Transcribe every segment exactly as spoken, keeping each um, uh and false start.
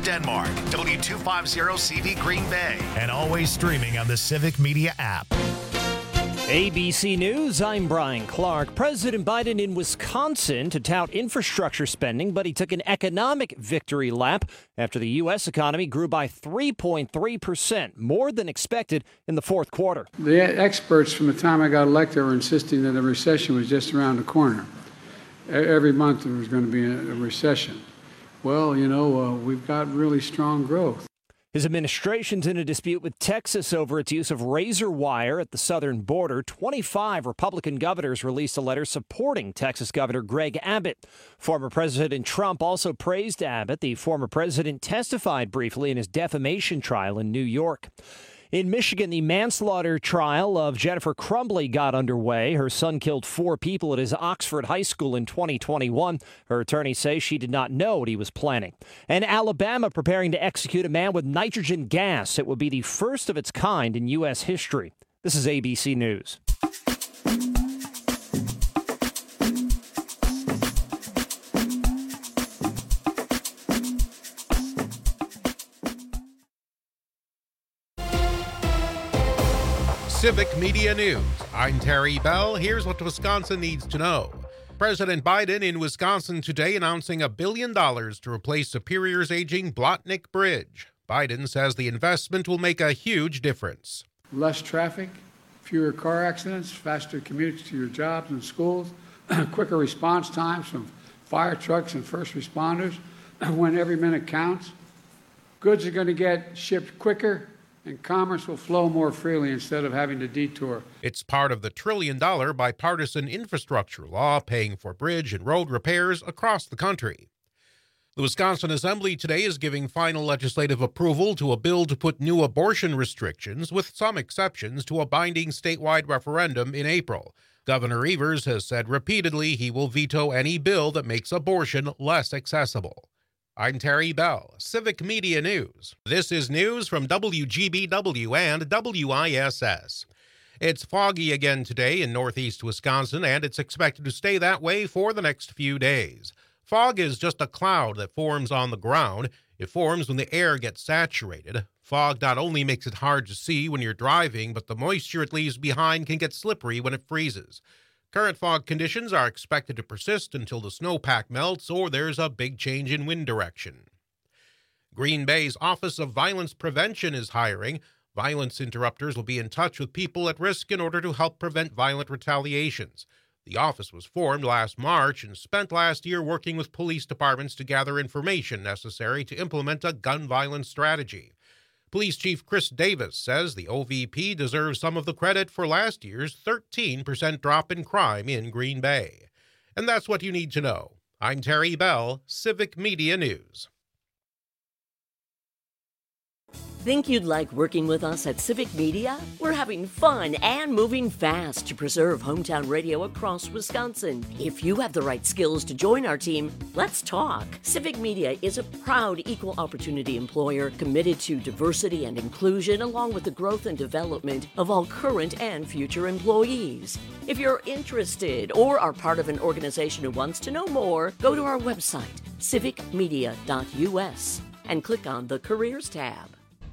Denmark, W two fifty C V Green Bay, and always streaming on the Civic Media app. A B C News, I'm Brian Clark. President Biden in Wisconsin to tout infrastructure spending, but he took an economic victory lap after the U S economy grew by three point three percent, more than expected in the fourth quarter. The experts from the time I got elected were insisting that a recession was just around the corner. Every month there was going to be a recession. Well, you know, uh, we've got really strong growth. His administration's in a dispute with Texas over its use of razor wire at the southern border. twenty-five Republican governors released a letter supporting Texas Governor Greg Abbott. Former President Trump also praised Abbott. The former president testified briefly in his defamation trial in New York. In Michigan, the manslaughter trial of Jennifer Crumbley got underway. Her son killed four people at his Oxford High School in twenty twenty-one. Her attorneys say she did not know what he was planning. And Alabama preparing to execute a man with nitrogen gas. It will be the first of its kind in U S history. This is A B C News. Civic Media News. I'm Terry Bell. Here's what Wisconsin needs to know. President Biden in Wisconsin today announcing a billion dollars to replace Superior's aging Blotnick Bridge. Biden says the investment will make a huge difference. Less traffic, fewer car accidents, faster commutes to your jobs and schools, quicker response times from fire trucks and first responders when every minute counts. Goods are going to get shipped quicker, and commerce will flow more freely instead of having to detour. It's part of the trillion-dollar bipartisan infrastructure law paying for bridge and road repairs across the country. The Wisconsin Assembly today is giving final legislative approval to a bill to put new abortion restrictions, with some exceptions, to a binding statewide referendum in April. Governor Evers has said repeatedly he will veto any bill that makes abortion less accessible. I'm Terry Bell, Civic Media News. This is news from W G B W and W I S S. It's foggy again today in northeast Wisconsin, and it's expected to stay that way for the next few days. Fog is just a cloud that forms on the ground. It forms when the air gets saturated. Fog not only makes it hard to see when you're driving, but the moisture it leaves behind can get slippery when it freezes. Current fog conditions are expected to persist until the snowpack melts or there's a big change in wind direction. Green Bay's Office of Violence Prevention is hiring. Violence interrupters will be in touch with people at risk in order to help prevent violent retaliations. The office was formed last March and spent last year working with police departments to gather information necessary to implement a gun violence strategy. Police Chief Chris Davis says the O V P deserves some of the credit for last year's thirteen percent drop in crime in Green Bay. And that's what you need to know. I'm Terry Bell, Civic Media News. Think you'd like working with us at Civic Media? We're having fun and moving fast to preserve hometown radio across Wisconsin. If you have the right skills to join our team, let's talk. Civic Media is a proud equal opportunity employer committed to diversity and inclusion, along with the growth and development of all current and future employees. If you're interested or are part of an organization who wants to know more, go to our website, civic media dot U S, and click on the Careers tab.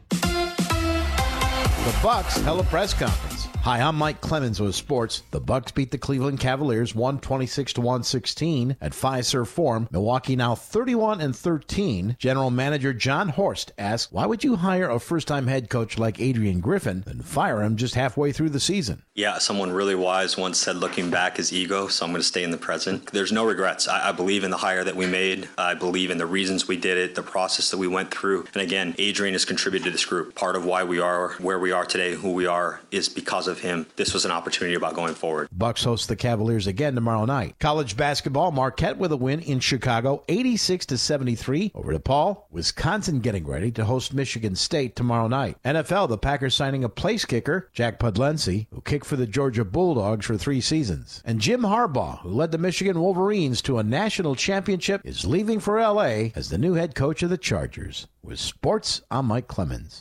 The Bucks held a press conference. Hi, I'm Mike Clemens with sports. The Bucks beat the Cleveland Cavaliers one twenty-six to one sixteen at Fiserv Forum. Milwaukee now thirty-one and thirteen. General Manager John Horst asked, "Why would you hire a first-time head coach like Adrian Griffin and fire him just halfway through the season?" Yeah, someone really wise once said, looking back is ego, so I'm going to stay in the present. There's no regrets. I, I believe in the hire that we made. I believe in the reasons we did it, the process that we went through. And again, Adrian has contributed to this group. Part of why we are where we are today, who we are, is because of him. This was an opportunity about going forward. Bucks host the Cavaliers again tomorrow night. College basketball, Marquette with a win in Chicago, eighty-six to seventy-three over DePaul. Wisconsin getting ready to host Michigan State tomorrow night. N F L, the Packers signing a place kicker, Jack Pudlency, who kicked for the Georgia Bulldogs for three seasons. And Jim Harbaugh, who led the Michigan Wolverines to a national championship, is leaving for L A as the new head coach of the Chargers. With sports, I'm Mike Clemens.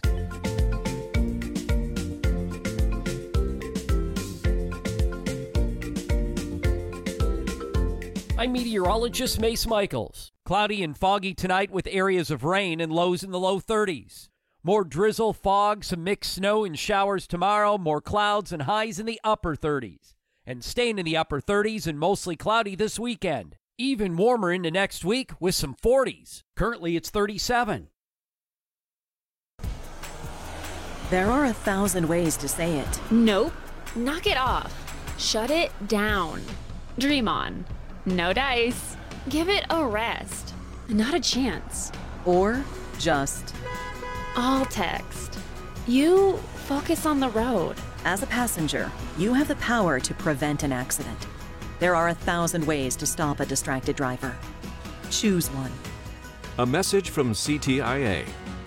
I'm meteorologist Mace Michaels. Cloudy and foggy tonight with areas of rain and lows in the low thirties. More drizzle, fog, some mixed snow and showers tomorrow. More clouds and highs in the upper thirties. And staying in the upper thirties and mostly cloudy this weekend. Even warmer into next week with some forties. Currently it's thirty-seven. There are a thousand ways to say it. Nope. Knock it off. Shut it down. Dream on. No dice. Give it a rest. Not a chance. Or just... All text. You focus on the road. As a passenger, you have the power to prevent an accident. There are a thousand ways to stop a distracted driver. Choose one. A message from C T I A.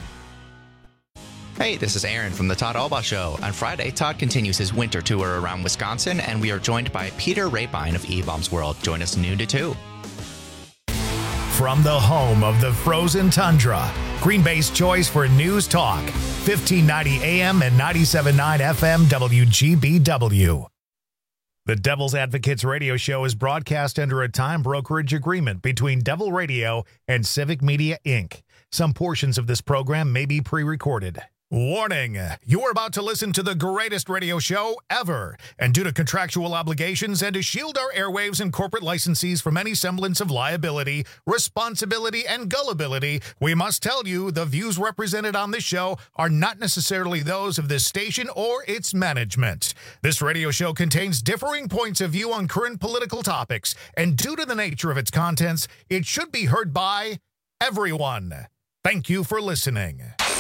Hey, this is Aaron from the Todd Albaugh Show. On Friday, Todd continues his winter tour around Wisconsin, and we are joined by Peter Rapine of E-Bombs World. Join us noon to two. From the home of the frozen tundra, Green Bay's choice for news talk, fifteen ninety A M and ninety-seven point nine F M W G B W. The Devil's Advocates radio show is broadcast under a time brokerage agreement between Devil Radio and Civic Media, Incorporated. Some portions of this program may be pre-recorded. Warning, you are about to listen to the greatest radio show ever, and due to contractual obligations and to shield our airwaves and corporate licensees from any semblance of liability, responsibility, and gullibility, we must tell you the views represented on this show are not necessarily those of this station or its management. This radio show contains differing points of view on current political topics, and due to the nature of its contents, it should be heard by everyone. Thank you for listening.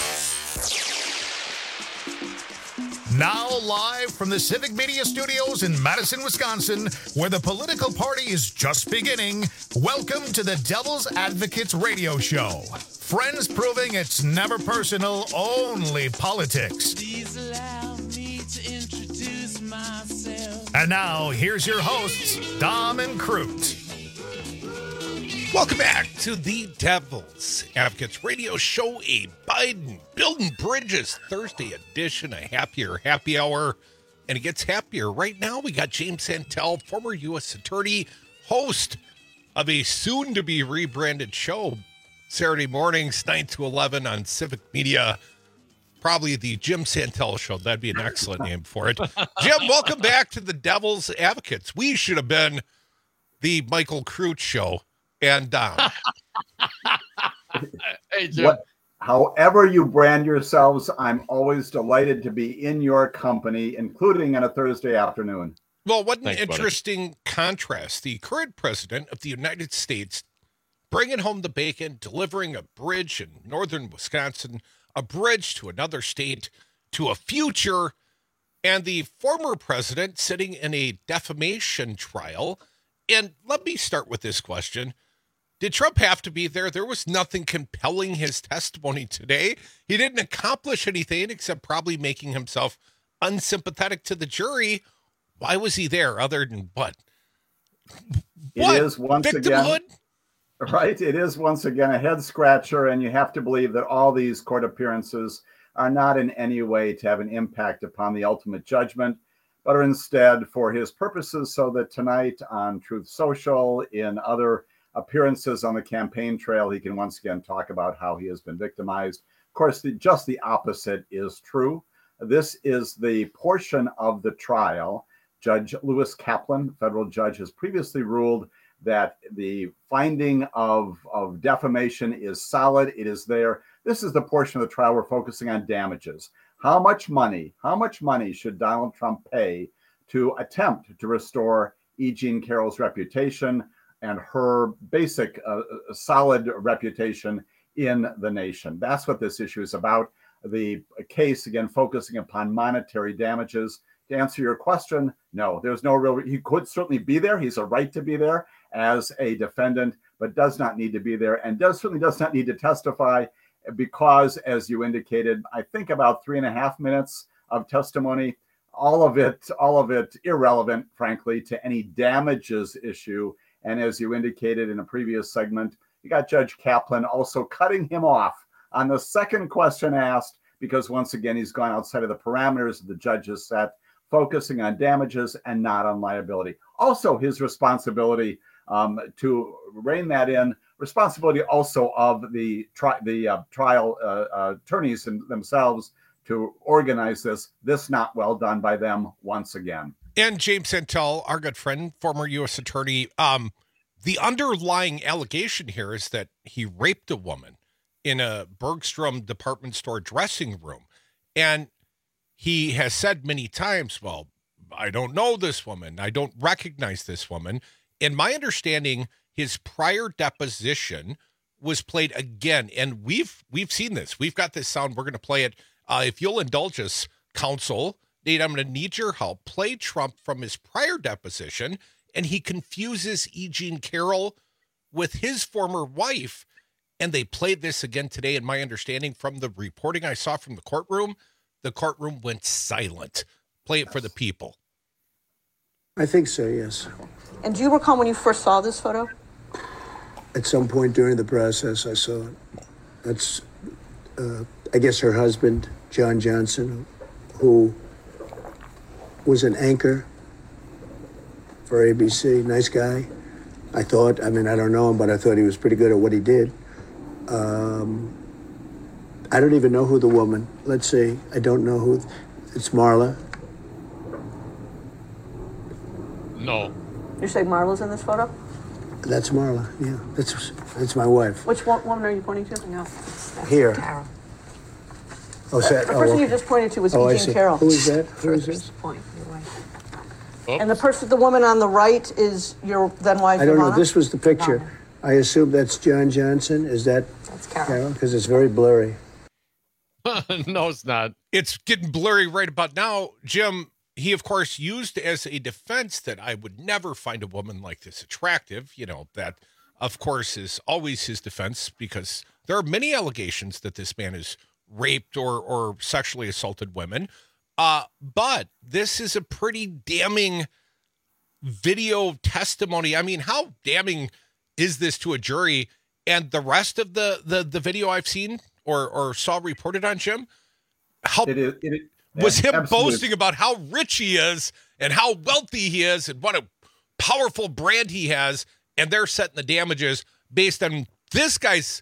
Now live from the Civic Media Studios in Madison, Wisconsin, where the political party is just beginning, welcome to the Devil's Advocates radio show. Friends proving it's never personal, only politics. Please allow me to introduce myself. And now, here's your hosts, Dom and Crute. Welcome back to the Devil's Advocates radio show, a Biden Building Bridges Thursday edition, a happier happy hour. And it gets happier right now. We got James Santel, former U S attorney, host of a soon-to-be rebranded show, Saturday mornings, nine to eleven on Civic Media. Probably the Jim Santel Show. That'd be an excellent name for it. Jim, welcome back to the Devil's Advocates. We should have been the Michael Crute Show. And down. Hey, Jim. What, however you brand yourselves, I'm always delighted to be in your company, including on a Thursday afternoon. Well, what an Thanks, interesting buddy. contrast. The current president of the United States bringing home the bacon, delivering a bridge in northern Wisconsin, a bridge to another state, to a future, and the former president sitting in a defamation trial. And let me start with this question. Did Trump have to be there? There was nothing compelling his testimony today. He didn't accomplish anything except probably making himself unsympathetic to the jury. Why was he there other than what? It what? is once Victimhood? again, right? It is once again a head scratcher, and you have to believe that all these court appearances are not in any way to have an impact upon the ultimate judgment, but are instead for his purposes so that tonight on Truth Social, in other appearances on the campaign trail, he can once again talk about how he has been victimized. Of course, the, just the opposite is true. This is the portion of the trial. Judge Lewis Kaplan, federal judge, has previously ruled that the finding of, of defamation is solid. It is there. This is the portion of the trial we're focusing on damages. How much money, how much money should Donald Trump pay to attempt to restore E. Jean Carroll's reputation and her basic uh, solid reputation in the nation? That's what this issue is about. The case, again, focusing upon monetary damages. To answer your question, no, there's no real, he could certainly be there. He's a right to be there as a defendant, but does not need to be there, and does certainly does not need to testify because, as you indicated, I think about three and a half minutes of testimony, all of it, all of it irrelevant, frankly, to any damages issue. And as you indicated in a previous segment, you got Judge Kaplan also cutting him off on the second question asked, because once again, he's gone outside of the parameters the judge has set, focusing on damages and not on liability. Also his responsibility um, to rein that in responsibility also of the tri- the uh, trial uh, uh, attorneys and themselves to organize this. This not well done by them once again. And James Santel, our good friend, former U S attorney, um, the underlying allegation here is that he raped a woman in a Bergstrom department store dressing room. And he has said many times, well, I don't know this woman. I don't recognize this woman. In my understanding, his prior deposition was played again. And we've we've seen this. We've got this sound. We're going to play it. Uh, if you'll indulge us, counsel, Nate, I'm going to need your help. Play Trump from his prior deposition, and he confuses E. Jean Carroll with his former wife. And they played this again today. And my understanding from the reporting I saw from the courtroom, the courtroom went silent. Play it for the people. I think so, yes. And do you recall when you first saw this photo? At some point during the process, I saw it. That's, uh, I guess, her husband, John Johnson, who was an anchor for A B C. Nice guy. I thought, I mean, I don't know him, but I thought he was pretty good at what he did. Um, I don't even know who the woman, let's see, I don't know who, it's Marla. No. You say Marla's in this photo? That's Marla, yeah, that's that's my wife. Which one, woman are you pointing to? No. Here. Carol. Oh, is that, the oh, person okay. you just pointed to was oh, E. Jean Carroll. Who is that? Who is this? Point, your wife. And the person, the woman on the right is your then wife, I don't Ivana? know, this was the picture. No. I assume that's John Johnson. Is that That's Carol? Because it's very blurry. No, it's not. It's getting blurry right about now. Jim, he, of course, used as a defense that I would never find a woman like this attractive. You know, that, of course, is always his defense because there are many allegations that this man has raped or, or sexually assaulted women. Uh, but this is a pretty damning video testimony. I mean, how damning is this to a jury? And the rest of the the, the video I've seen or or saw reported on, Jim, how it is, it is, was him absolutely. boasting about how rich he is and how wealthy he is and what a powerful brand he has, and they're setting the damages based on this guy's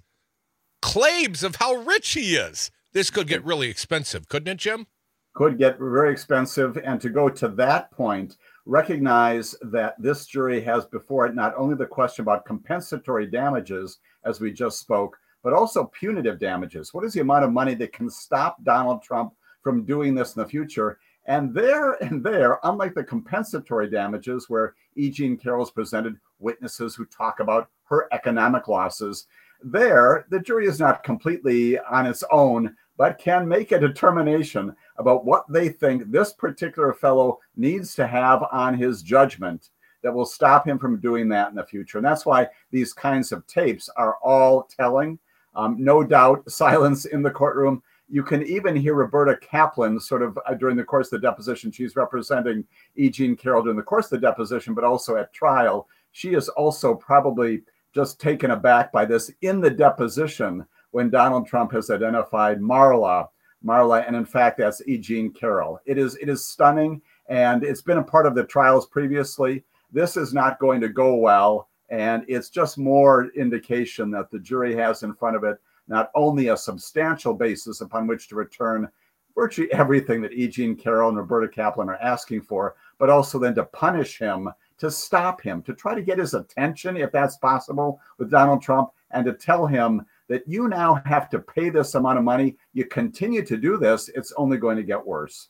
claims of how rich he is. This could get really expensive, couldn't it, Jim? Could get very expensive. And to go to that point, recognize that this jury has before it not only the question about compensatory damages, as we just spoke, but also punitive damages. What is the amount of money that can stop Donald Trump from doing this in the future? And there and there, unlike the compensatory damages where E. Jean Carroll's presented witnesses who talk about her economic losses, there, the jury is not completely on its own, but can make a determination about what they think this particular fellow needs to have on his judgment that will stop him from doing that in the future. And that's why these kinds of tapes are all telling. Um, no doubt, silence in the courtroom. You can even hear Roberta Kaplan sort of uh, during the course of the deposition. She's representing E. Jean Carroll during the course of the deposition, but also at trial. She is also probably just taken aback by this in the deposition when Donald Trump has identified Marla, Marla, and in fact, that's E. Jean Carroll. It is, it is stunning, and it's been a part of the trials previously. This is not going to go well, and it's just more indication that the jury has in front of it not only a substantial basis upon which to return virtually everything that E. Jean Carroll and Roberta Kaplan are asking for, but also then to punish him, to stop him, to try to get his attention, if that's possible, with Donald Trump, and to tell him that you now have to pay this amount of money. You continue to do this, it's only going to get worse.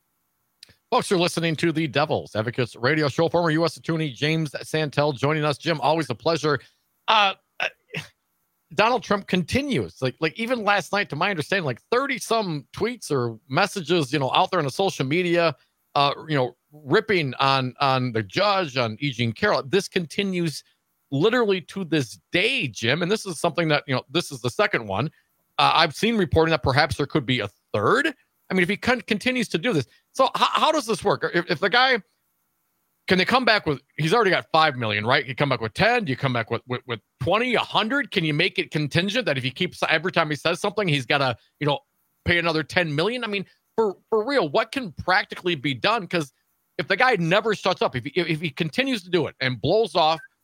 Folks, you're listening to the Devil's Advocates radio show. Former U S Attorney James Santel joining us. Jim, always a pleasure. Uh, uh, Donald Trump continues. Like, like even last night, to my understanding, like thirty some tweets or messages, you know, out there on the social media, uh, you know, ripping on on the judge, on E. Jean Carroll. This continues literally to this day, Jim. And this is something that, you know, this is the second one. Uh, I've seen reporting that perhaps there could be a third. I mean, if he con- continues to do this. So how, how does this work? If, if the guy, can they come back with, he's already got five million, right? You come back with ten, do you come back with, with, with twenty, a hundred? Can you make it contingent that if he keeps, every time he says something, he's got to, you know, pay another ten million? I mean, for, for real, what can practically be done? Because if the guy never shuts up, if he, if he continues to do it and blows off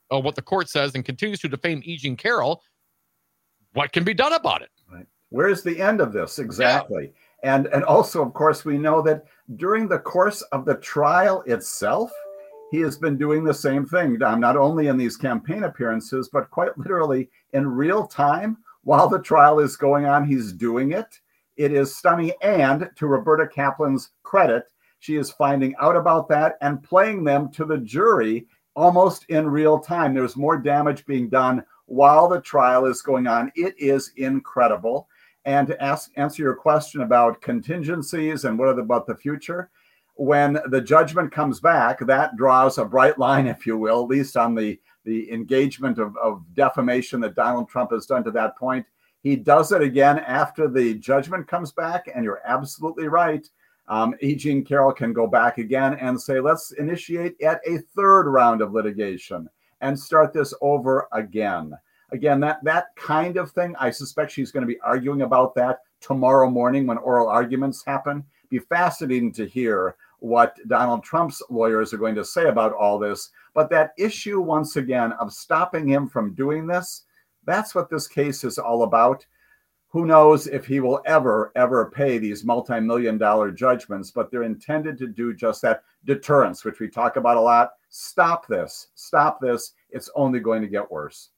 uh, what the court says and continues to defame E. Jean Carroll, what can be done about it? Right. Where's the end of this? Exactly. Yeah. And, and also, of course, we know that during the course of the trial itself, he has been doing the same thing, um, not only in these campaign appearances, but quite literally in real time while the trial is going on, he's doing it. It is stunning. And to Roberta Kaplan's credit, she is finding out about that and playing them to the jury almost in real time. There's more damage being done while the trial is going on. It is incredible. And to ask, answer your question about contingencies and what are the, about the future, when the judgment comes back, that draws a bright line, if you will, at least on the, the engagement of, of defamation that Donald Trump has done to that point. He does it again after the judgment comes back, and you're absolutely right. Um, E. Jean Carroll can go back again and say, let's initiate yet a third round of litigation and start this over again. Again, that, that kind of thing, I suspect she's going to be arguing about that tomorrow morning when oral arguments happen. Be fascinating to hear what Donald Trump's lawyers are going to say about all this. But that issue, once again, of stopping him from doing this, that's what this case is all about. Who knows if he will ever, ever pay these multi-million dollar judgments, but they're intended to do just that. Deterrence, which we talk about a lot. Stop this. Stop this. It's only going to get worse.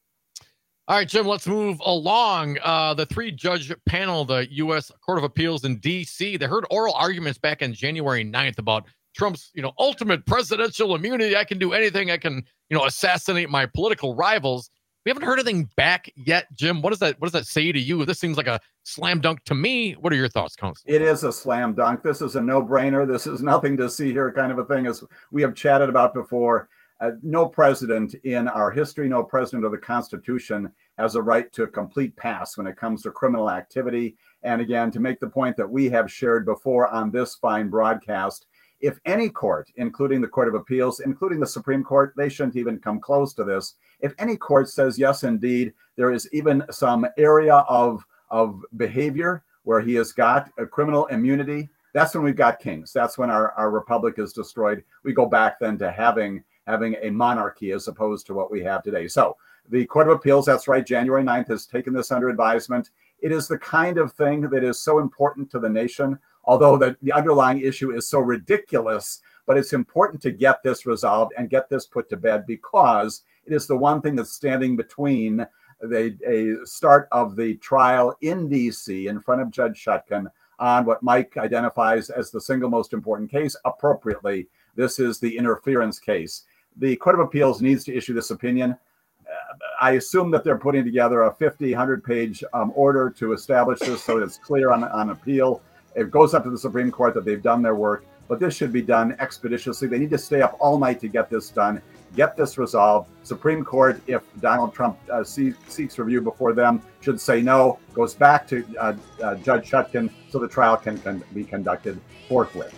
All right, Jim, let's move along. Uh, the three-judge panel, the U S Court of Appeals in D C, they heard oral arguments back on January ninth about Trump's, you know, ultimate presidential immunity. I can do anything. I can, you know, assassinate my political rivals. We haven't heard anything back yet, Jim. What does that What does that say to you? This seems like a slam dunk to me. What are your thoughts, Counsel? It is a slam dunk. This is a no-brainer. This is nothing to see here kind of a thing, as we have chatted about before. Uh, no president in our history, no president of the Constitution has a right to a complete pass when it comes to criminal activity. And again, to make the point that we have shared before on this fine broadcast, if any court, including the Court of Appeals, including the Supreme Court, they shouldn't even come close to this. If any court says, yes, indeed, there is even some area of, of behavior where he has got a criminal immunity, that's when we've got kings. That's when our, our republic is destroyed. We go back then to having having a monarchy as opposed to what we have today. So the Court of Appeals, that's right, January ninth has taken this under advisement. It is the kind of thing that is so important to the nation, although the, the underlying issue is so ridiculous, but it's important to get this resolved and get this put to bed, because it is the one thing that's standing between the a start of the trial in D C in front of Judge Chutkan on what Mike identifies as the single most important case. Appropriately, this is the interference case. The Court of Appeals needs to issue this opinion. Uh, I assume that they're putting together a fifty, one hundred page um, order to establish this so that it's clear on, on appeal. It goes up to the Supreme Court that they've done their work, but this should be done expeditiously. They need to stay up all night to get this done, get this resolved. Supreme Court, if Donald Trump uh, see, seeks review before them, should say no, goes back to uh, uh, Judge Chutkan so the trial can, can be conducted forthwith.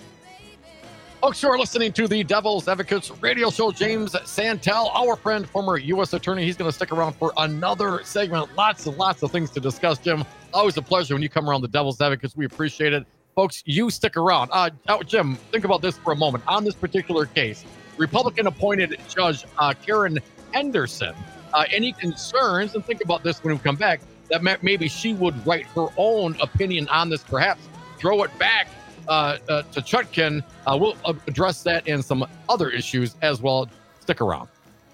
Folks who are listening to the Devil's Advocates radio show, James Santel, our friend, former U S attorney, he's going to stick around for another segment. Lots and lots of things to discuss, Jim. Always a pleasure when you come around the Devil's Advocates. We appreciate it. Folks, you stick around. Uh, oh, Jim, think about this for a moment. On this particular case, Republican-appointed Judge uh, Karen Henderson, uh, any concerns, and think about this when we come back, that maybe she would write her own opinion on this, perhaps throw it back Uh, uh, to Chutkan. Uh, we'll address that and some other issues as well. Stick around.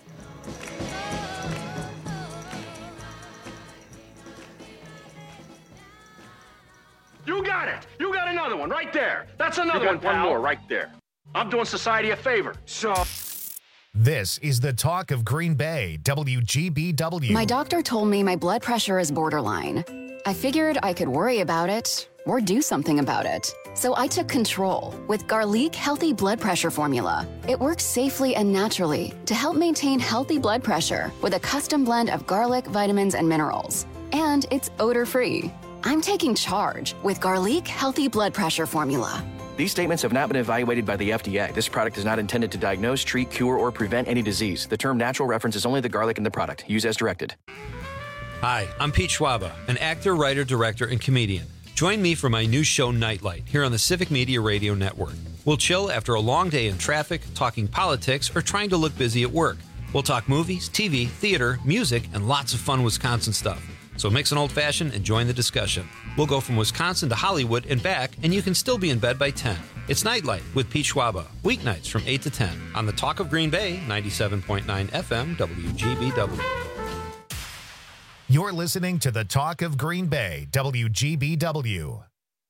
You got it. You got another one right there. That's another one, pal. One more right there. I'm doing society a favor. So. This is the talk of Green Bay, W G B W. My doctor told me my blood pressure is borderline. I figured I could worry about it or do something about it. So I took control with Garlic Healthy Blood Pressure Formula. It works safely and naturally to help maintain healthy blood pressure with a custom blend of garlic, vitamins, and minerals. And it's odor-free. I'm taking charge with Garlic Healthy Blood Pressure Formula. These statements have not been evaluated by the F D A. This product is not intended to diagnose, treat, cure, or prevent any disease. The term natural references only the garlic in the product. Use as directed. Hi, I'm Pete Schwaba, an actor, writer, director, and comedian. Join me for my new show, Nightlight, here on the Civic Media Radio Network. We'll chill after a long day in traffic, talking politics, or trying to look busy at work. We'll talk movies, T V, theater, music, and lots of fun Wisconsin stuff. So mix an old-fashioned and join the discussion. We'll go from Wisconsin to Hollywood and back, and you can still be in bed by ten. It's Nightlight with Pete Schwaba, weeknights from eight to ten on the Talk of Green Bay, ninety-seven point nine F M W G B W. You're listening to the Talk of Green Bay, W G B W.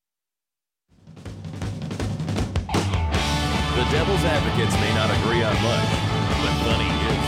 The Devil's Advocates may not agree on much, but funny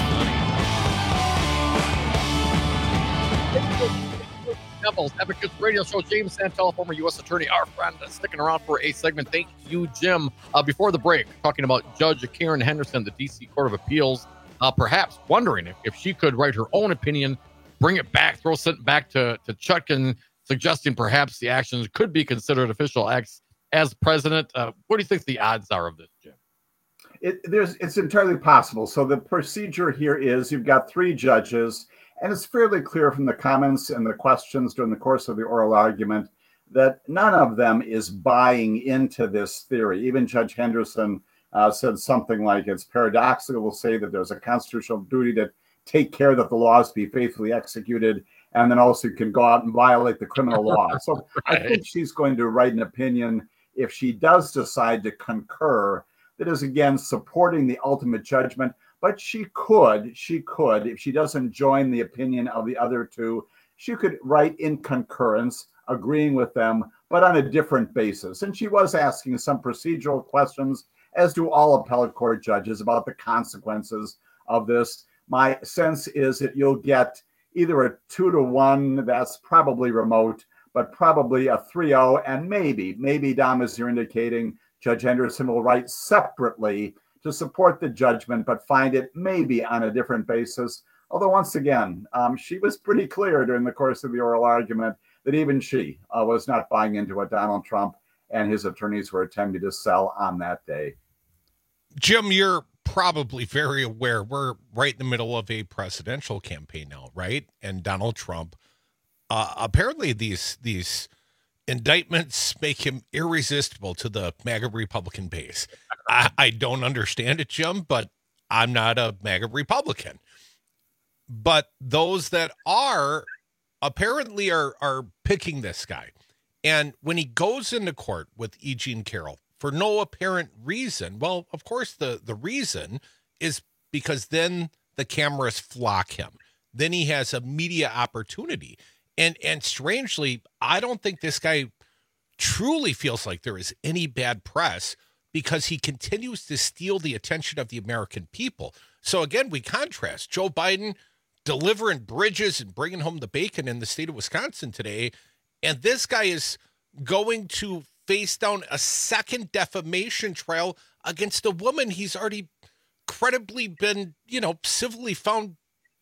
is funny. Devil's Advocates Radio Show. James Santel, former U S Attorney, our friend, uh, sticking around for a segment. Thank you, Jim. Uh, before the break, talking about Judge Karen Henderson, the D C Court of Appeals, uh, perhaps wondering if, if she could write her own opinion, bring it back, throw something back to, to Chutkan, suggesting perhaps the actions could be considered official acts as president. Uh, what do you think the odds are of this, Jim? It, there's, it's entirely possible. So the procedure here is you've got three judges, and it's fairly clear from the comments and the questions during the course of the oral argument that none of them is buying into this theory. Even Judge Henderson uh, said something like it's paradoxical to say that there's a constitutional duty to take care that the laws be faithfully executed, and then also you can go out and violate the criminal law. So right. I think she's going to write an opinion, if she does decide to concur, that is, again, supporting the ultimate judgment. But she could, she could, if she doesn't join the opinion of the other two, she could write in concurrence, agreeing with them, but on a different basis. And she was asking some procedural questions, as do all appellate court judges, about the consequences of this. My sense is that you'll get either a two to one, that's probably remote, but probably a three oh, and maybe, maybe, Dom, as you're indicating, Judge Henderson will write separately to support the judgment, but find it maybe on a different basis. Although, once again, um, she was pretty clear during the course of the oral argument that even she uh, was not buying into what Donald Trump and his attorneys were attempting to sell on that day. Jim, you're probably very aware we're right in the middle of a presidential campaign now, right? And Donald Trump, uh, apparently these these indictments make him irresistible to the MAGA Republican base. I, I don't understand it, Jim, but I'm not a MAGA Republican. But those that are apparently are are picking this guy. And when he goes into court with E. Jean Carroll for no apparent reason, well, of course, the, the reason is because then the cameras flock him. Then he has a media opportunity. And and strangely, I don't think this guy truly feels like there is any bad press because he continues to steal the attention of the American people. So again, we contrast Joe Biden delivering bridges and bringing home the bacon in the state of Wisconsin today. And this guy is going to face down a second defamation trial against a woman he's already credibly been, you know, civilly found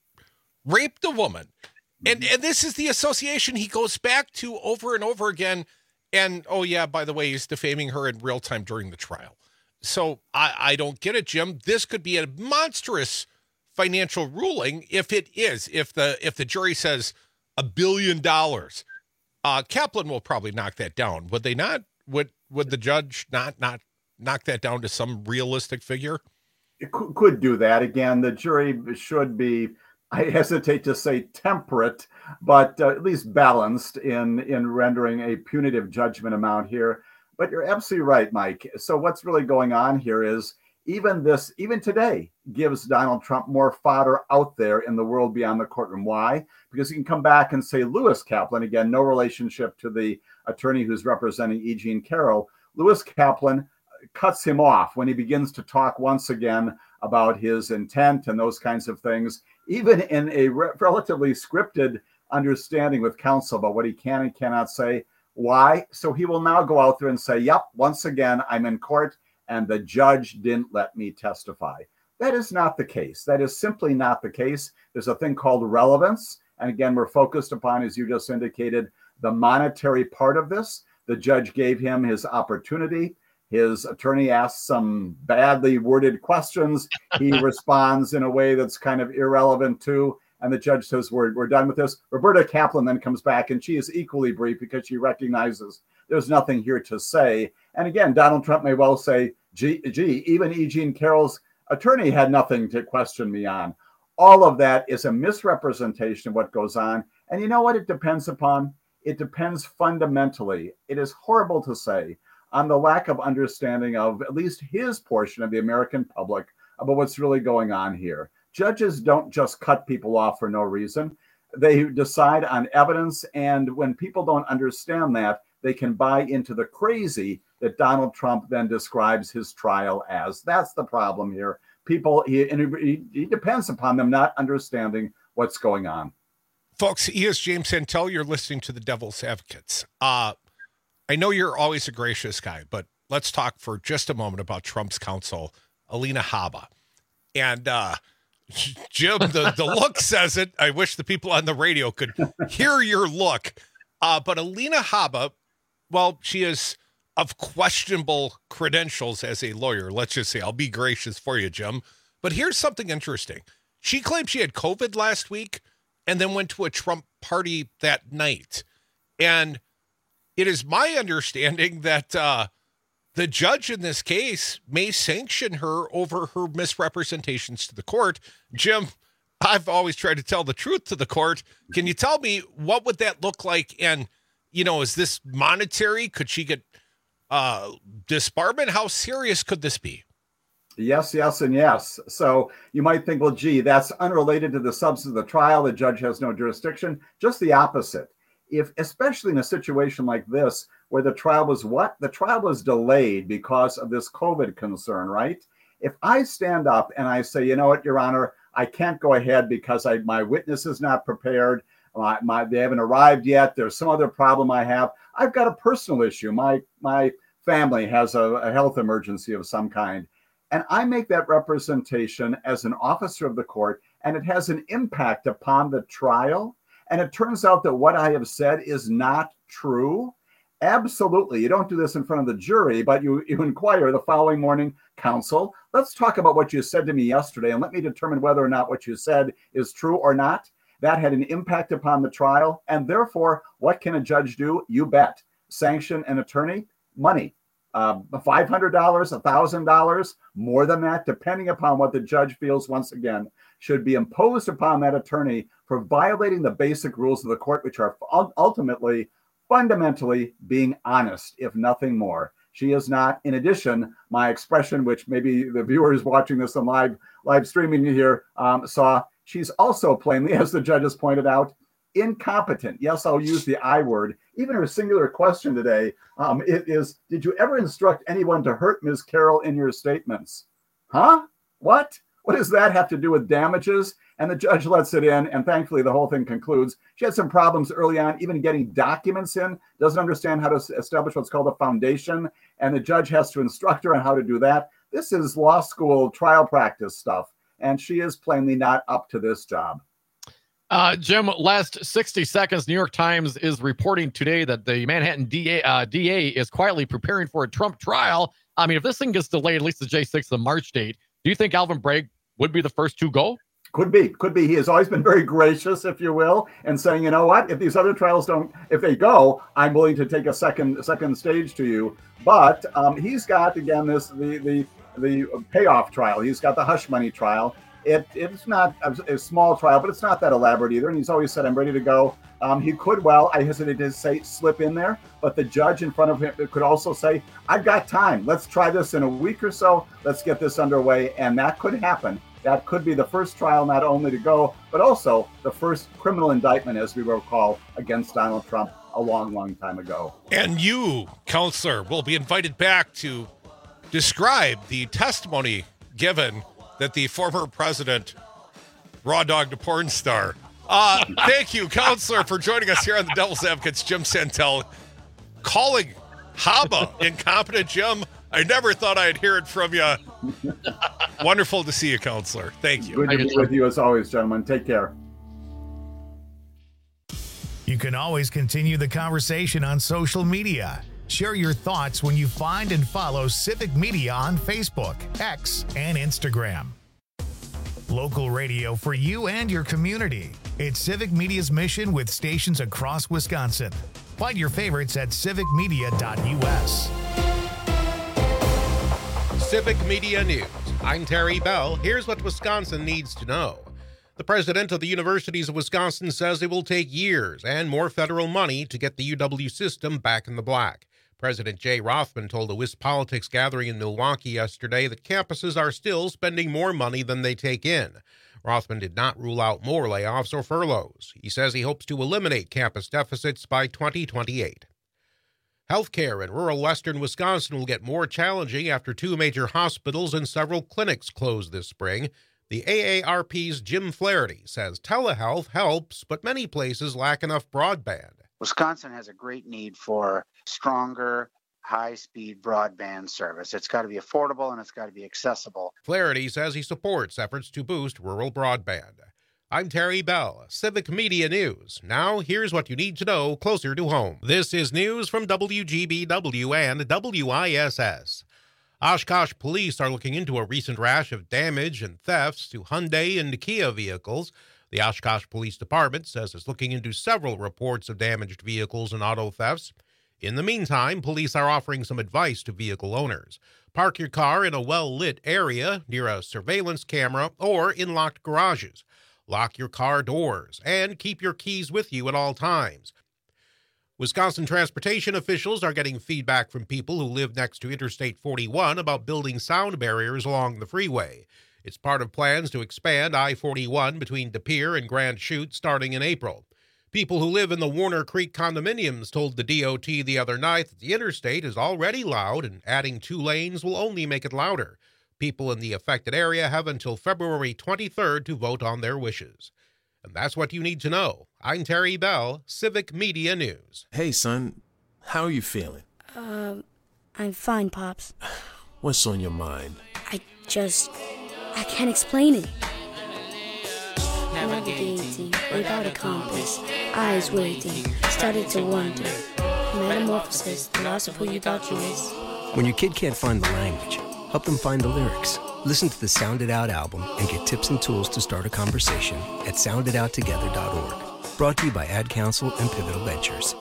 raped a woman. And and this is the association he goes back to over and over again. And, oh, yeah, by the way, he's defaming her in real time during the trial. So I, I don't get it, Jim. This could be a monstrous financial ruling if it is, if the if the jury says a billion dollars. Uh, Kaplan will probably knock that down. Would they not? Would would the judge not not knock that down to some realistic figure? It could, could do that. Again, the jury should be, I hesitate to say temperate, but uh, at least balanced in, in rendering a punitive judgment amount here. But you're absolutely right, Mike. So what's really going on here is even this, even today, gives Donald Trump more fodder out there in the world beyond the courtroom. Why? Because he can come back and say Lewis Kaplan, again, no relationship to the attorney who's representing E. Jean Carroll. Lewis Kaplan cuts him off when he begins to talk once again about his intent and those kinds of things, even in a re- relatively scripted understanding with counsel about what he can and cannot say. Why? So he will now go out there and say, yep, once again, I'm in court and the judge didn't let me testify. That is not the case. That is simply not the case. There's a thing called relevance. And again, we're focused upon, as you just indicated, the monetary part of this. The judge gave him his opportunity. His attorney asks some badly worded questions. He responds in a way that's kind of irrelevant too. And the judge says, we're, we're done with this. Roberta Kaplan then comes back, and she is equally brief because she recognizes there's nothing here to say. And again, Donald Trump may well say, gee, gee even E. Jean Carroll's attorney had nothing to question me on. All of that is a misrepresentation of what goes on. And you know what it depends upon? It depends fundamentally, it is horrible to say, on the lack of understanding of at least his portion of the American public about what's really going on here. Judges don't just cut people off for no reason. They decide on evidence, and when people don't understand that, they can buy into the crazy that Donald Trump then describes his trial as. That's the problem here. People, he, and he, he depends upon them not understanding what's going on. Folks, he is James Santel. You're listening to the Devil's Advocates. Uh, I know you're always a gracious guy, but let's talk for just a moment about Trump's counsel, Alina Habba. And uh, Jim, the, the look says it. I wish the people on the radio could hear your look. Uh, but Alina Habba, well, she is of questionable credentials as a lawyer. Let's just say, I'll be gracious for you, Jim. But here's something interesting. She claimed she had COVID last week and then went to a Trump party that night. And it is my understanding that uh, the judge in this case may sanction her over her misrepresentations to the court. Jim, I've always tried to tell the truth to the court. Can you tell me what would that look like? And, you know, is this monetary? Could she get uh, disbarment? How serious could this be? Yes, yes, and yes. So you might think, well, gee, that's unrelated to the substance of the trial. The judge has no jurisdiction. Just the opposite. If, especially in a situation like this, where the trial was what? The trial was delayed because of this COVID concern, right? If I stand up and I say, you know what, Your Honor, I can't go ahead because I, my witness is not prepared. My, my, they haven't arrived yet. There's some other problem I have. I've got a personal issue. My, my family has a, a health emergency of some kind. And I make that representation as an officer of the court, and it has an impact upon the trial. And it turns out that what I have said is not true. Absolutely. You don't do this in front of the jury, but you, you inquire the following morning, counsel, let's talk about what you said to me yesterday and let me determine whether or not what you said is true or not. That had an impact upon the trial. And therefore, what can a judge do? You bet. Sanction an attorney, money. Uh, five hundred dollars, one thousand dollars, more than that, depending upon what the judge feels, once again, should be imposed upon that attorney for violating the basic rules of the court, which are ultimately, fundamentally being honest, if nothing more. She is not. In addition, my expression, which maybe the viewers watching this on live, live streaming here um, saw, she's also plainly, as the judges pointed out, incompetent. Yes, I'll use the I word. Even her singular question today, um, it is, did you ever instruct anyone to hurt Miz Carroll in your statements? Huh? What? What does that have to do with damages? And the judge lets it in, and thankfully the whole thing concludes. She had some problems early on, even getting documents in, doesn't understand how to establish what's called a foundation, and the judge has to instruct her on how to do that. This is law school trial practice stuff, and she is plainly not up to this job. Uh, Jim, last sixty seconds, New York Times is reporting today that the Manhattan D A, uh, D A is quietly preparing for a Trump trial. I mean, if this thing gets delayed, at least the J sixth, the March date, do you think Alvin Bragg would be the first to go? Could be, could be. He has always been very gracious, if you will, and saying, you know what, if these other trials don't, if they go, I'm willing to take a second second stage to you. But um, he's got, again, this the the the payoff trial. He's got the hush money trial. It it's not a, a small trial, but it's not that elaborate either. And he's always said, I'm ready to go. Um, he could, well, I hesitate to say slip in there, but the judge in front of him could also say, I've got time. Let's try this in a week or so. Let's get this underway. And that could happen. That could be the first trial not only to go, but also the first criminal indictment, as we recall, against Donald Trump a long, long time ago. And you, counselor, will be invited back to describe the testimony given that the former president raw dogged a porn star. Uh, thank you, counselor, for joining us here on the Devil's Advocates. Jim Santel calling Habba incompetent. Jim, I never thought I'd hear it from you. Wonderful to see you, counselor. Thank you. Good to be with you as always, gentlemen. Take care. You can always continue the conversation on social media. Share your thoughts when you find and follow Civic Media on Facebook, X, and Instagram. Local radio for you and your community. It's Civic Media's mission with stations across Wisconsin. Find your favorites at civic media dot U S. Civic Media News. I'm Terry Bell. Here's what Wisconsin needs to know. The president of the Universities of Wisconsin says it will take years and more federal money to get the U W system back in the black. President Jay Rothman told a WisPolitics gathering in Milwaukee yesterday that campuses are still spending more money than they take in. Rothman did not rule out more layoffs or furloughs. He says he hopes to eliminate campus deficits by twenty twenty-eight. Healthcare in rural western Wisconsin will get more challenging after two major hospitals and several clinics closed this spring. The A A R P's Jim Flaherty says telehealth helps, but many places lack enough broadband. Wisconsin has a great need for stronger, high-speed broadband service. It's got to be affordable and it's got to be accessible. Flaherty says he supports efforts to boost rural broadband. I'm Terry Bell, Civic Media News. Now, here's what you need to know closer to home. This is news from W G B W and W I S S. Oshkosh police are looking into a recent rash of damage and thefts to Hyundai and Kia vehicles. The Oshkosh Police Department says it's looking into several reports of damaged vehicles and auto thefts. In the meantime, police are offering some advice to vehicle owners. Park your car in a well-lit area near a surveillance camera or in locked garages. Lock your car doors and keep your keys with you at all times. Wisconsin transportation officials are getting feedback from people who live next to Interstate forty-one about building sound barriers along the freeway. It's part of plans to expand I forty-one between De Pere and Grand Chute starting in April. People who live in the Warner Creek condominiums told the D O T the other night that the interstate is already loud and adding two lanes will only make it louder. People in the affected area have until February twenty-third to vote on their wishes. And that's what you need to know. I'm Terry Bell, Civic Media News. Hey, son. How are you feeling? Um, I'm fine, Pops. What's on your mind? I just... I can't explain it. Navigating without a compass, eyes waiting, started to wonder. Metamorphosis, the loss of who you thought you was. When your kid can't find the language, help them find the lyrics. Listen to the Sound It Out album and get tips and tools to start a conversation at sound it out together dot org. Brought to you by Ad Council and Pivotal Ventures.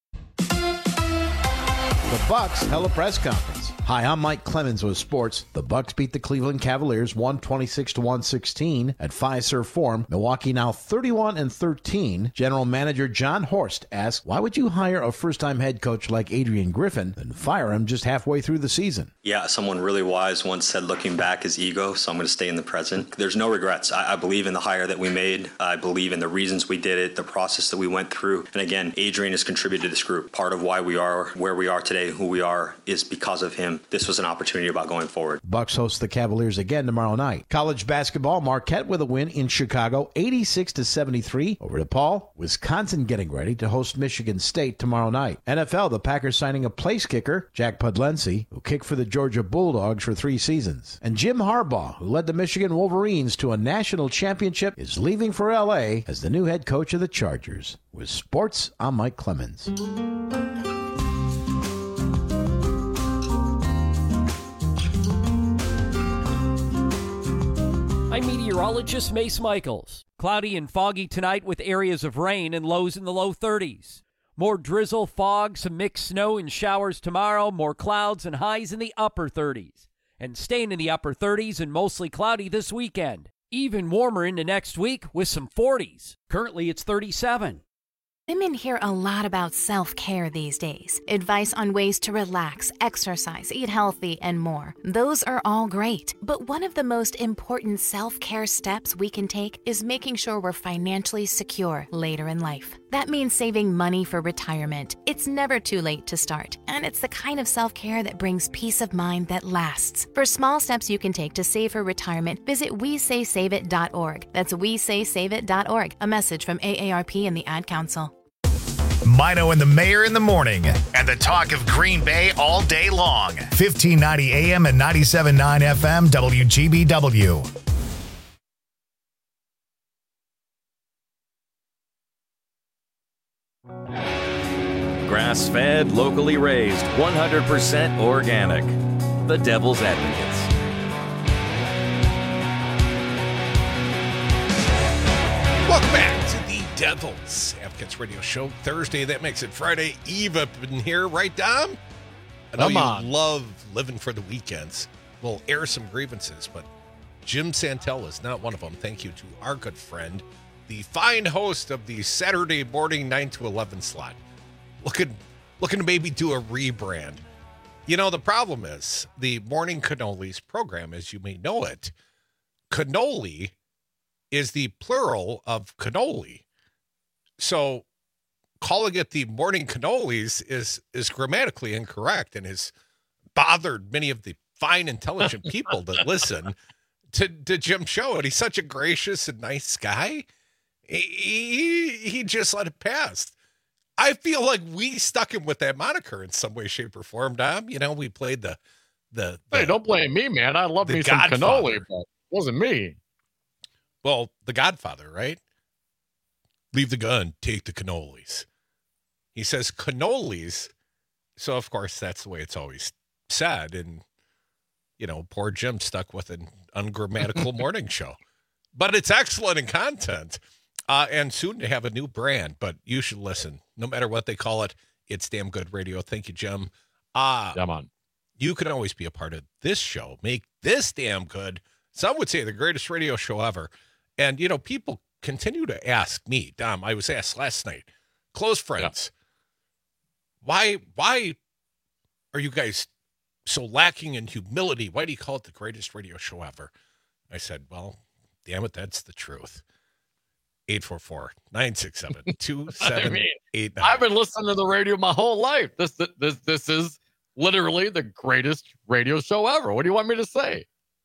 The Bucks held a press conference. Hi, I'm Mike Clemens with sports. The Bucks beat the Cleveland Cavaliers one twenty-six to one sixteen at Fiserv Forum. Milwaukee now thirty-one and thirteen. General Manager John Horst asked, why would you hire a first-time head coach like Adrian Griffin and fire him just halfway through the season? Yeah, someone really wise once said looking back is ego, so I'm going to stay in the present. There's no regrets. I, I believe in the hire that we made. I believe in the reasons we did it, the process that we went through. And again, Adrian has contributed to this group. Part of why we are where we are today, who we are, is because of him. This was an opportunity about going forward. Bucks host the Cavaliers again tomorrow night. College basketball, Marquette with a win in Chicago, eighty-six to seventy-three over DePaul. Wisconsin getting ready to host Michigan State tomorrow night. N F L, the Packers signing a place kicker, Jack Pudlency, who kicked for the Georgia Bulldogs for three seasons. And Jim Harbaugh, who led the Michigan Wolverines to a national championship, is leaving for L A as the new head coach of the Chargers. With sports, I'm Mike Clemens. I'm meteorologist Mace Michaels. Cloudy and foggy tonight with areas of rain and lows in the low thirties. More drizzle, fog, some mixed snow and showers tomorrow. More clouds and highs in the upper thirties. And staying in the upper thirties and mostly cloudy this weekend. Even warmer into next week with some forties. Currently it's thirty-seven. Women hear a lot about self-care these days. Advice on ways to relax, exercise, eat healthy, and more. Those are all great. But one of the most important self-care steps we can take is making sure we're financially secure later in life. That means saving money for retirement. It's never too late to start. And it's the kind of self-care that brings peace of mind that lasts. For small steps you can take to save for retirement, visit we say save it dot org. That's we say save it dot org. A message from A A R P and the Ad Council. Mino and the Mayor in the morning, and the talk of Green Bay all day long. fifteen ninety A M and ninety-seven point nine F M W G B W. Grass-fed, locally raised, one hundred percent organic. The Devil's Advocates. Welcome back to the Devil's Advocates Radio Show. Thursday, that makes it Friday Eve up in here, right, Dom? I know Come you on. love living for the weekends. We'll air some grievances, but Jim Santel is not one of them. Thank you to our good friend, the fine host of the Saturday morning nine to eleven slot. Looking, looking to maybe do a rebrand. You know, the problem is the Morning Cannolis program, as you may know it, cannoli is the plural of cannoli. So calling it the Morning Cannolis is, is grammatically incorrect and has bothered many of the fine, intelligent people that listen to, to Jim's show. And he's such a gracious and nice guy. He, he, he just let it pass. I feel like we stuck him with that moniker in some way, shape, or form, Dom. You know, we played the... the, the hey, don't blame me, man. I love me some Godfather. cannoli, but it wasn't me. Well, the Godfather, right? Leave the gun, take the cannolis. He says cannolis, so of course that's the way it's always said. And, you know, poor Jim stuck with an ungrammatical morning show. But it's excellent in content. Uh, and soon to have a new brand, but you should listen. No matter what they call it, it's damn good radio. Thank you, Jim. Uh, Come on. You can always be a part of this show. Make this damn good. Some would say the greatest radio show ever. And, you know, people continue to ask me, Dom, I was asked last night, close friends, yeah. why, why are you guys so lacking in humility? Why do you call it the greatest radio show ever? I said, well, damn it, that's the truth. eight four four, nine six seven, two seven eight nine. I've been listening to the radio my whole life. This, this, this is literally the greatest radio show ever. What do you want me to say?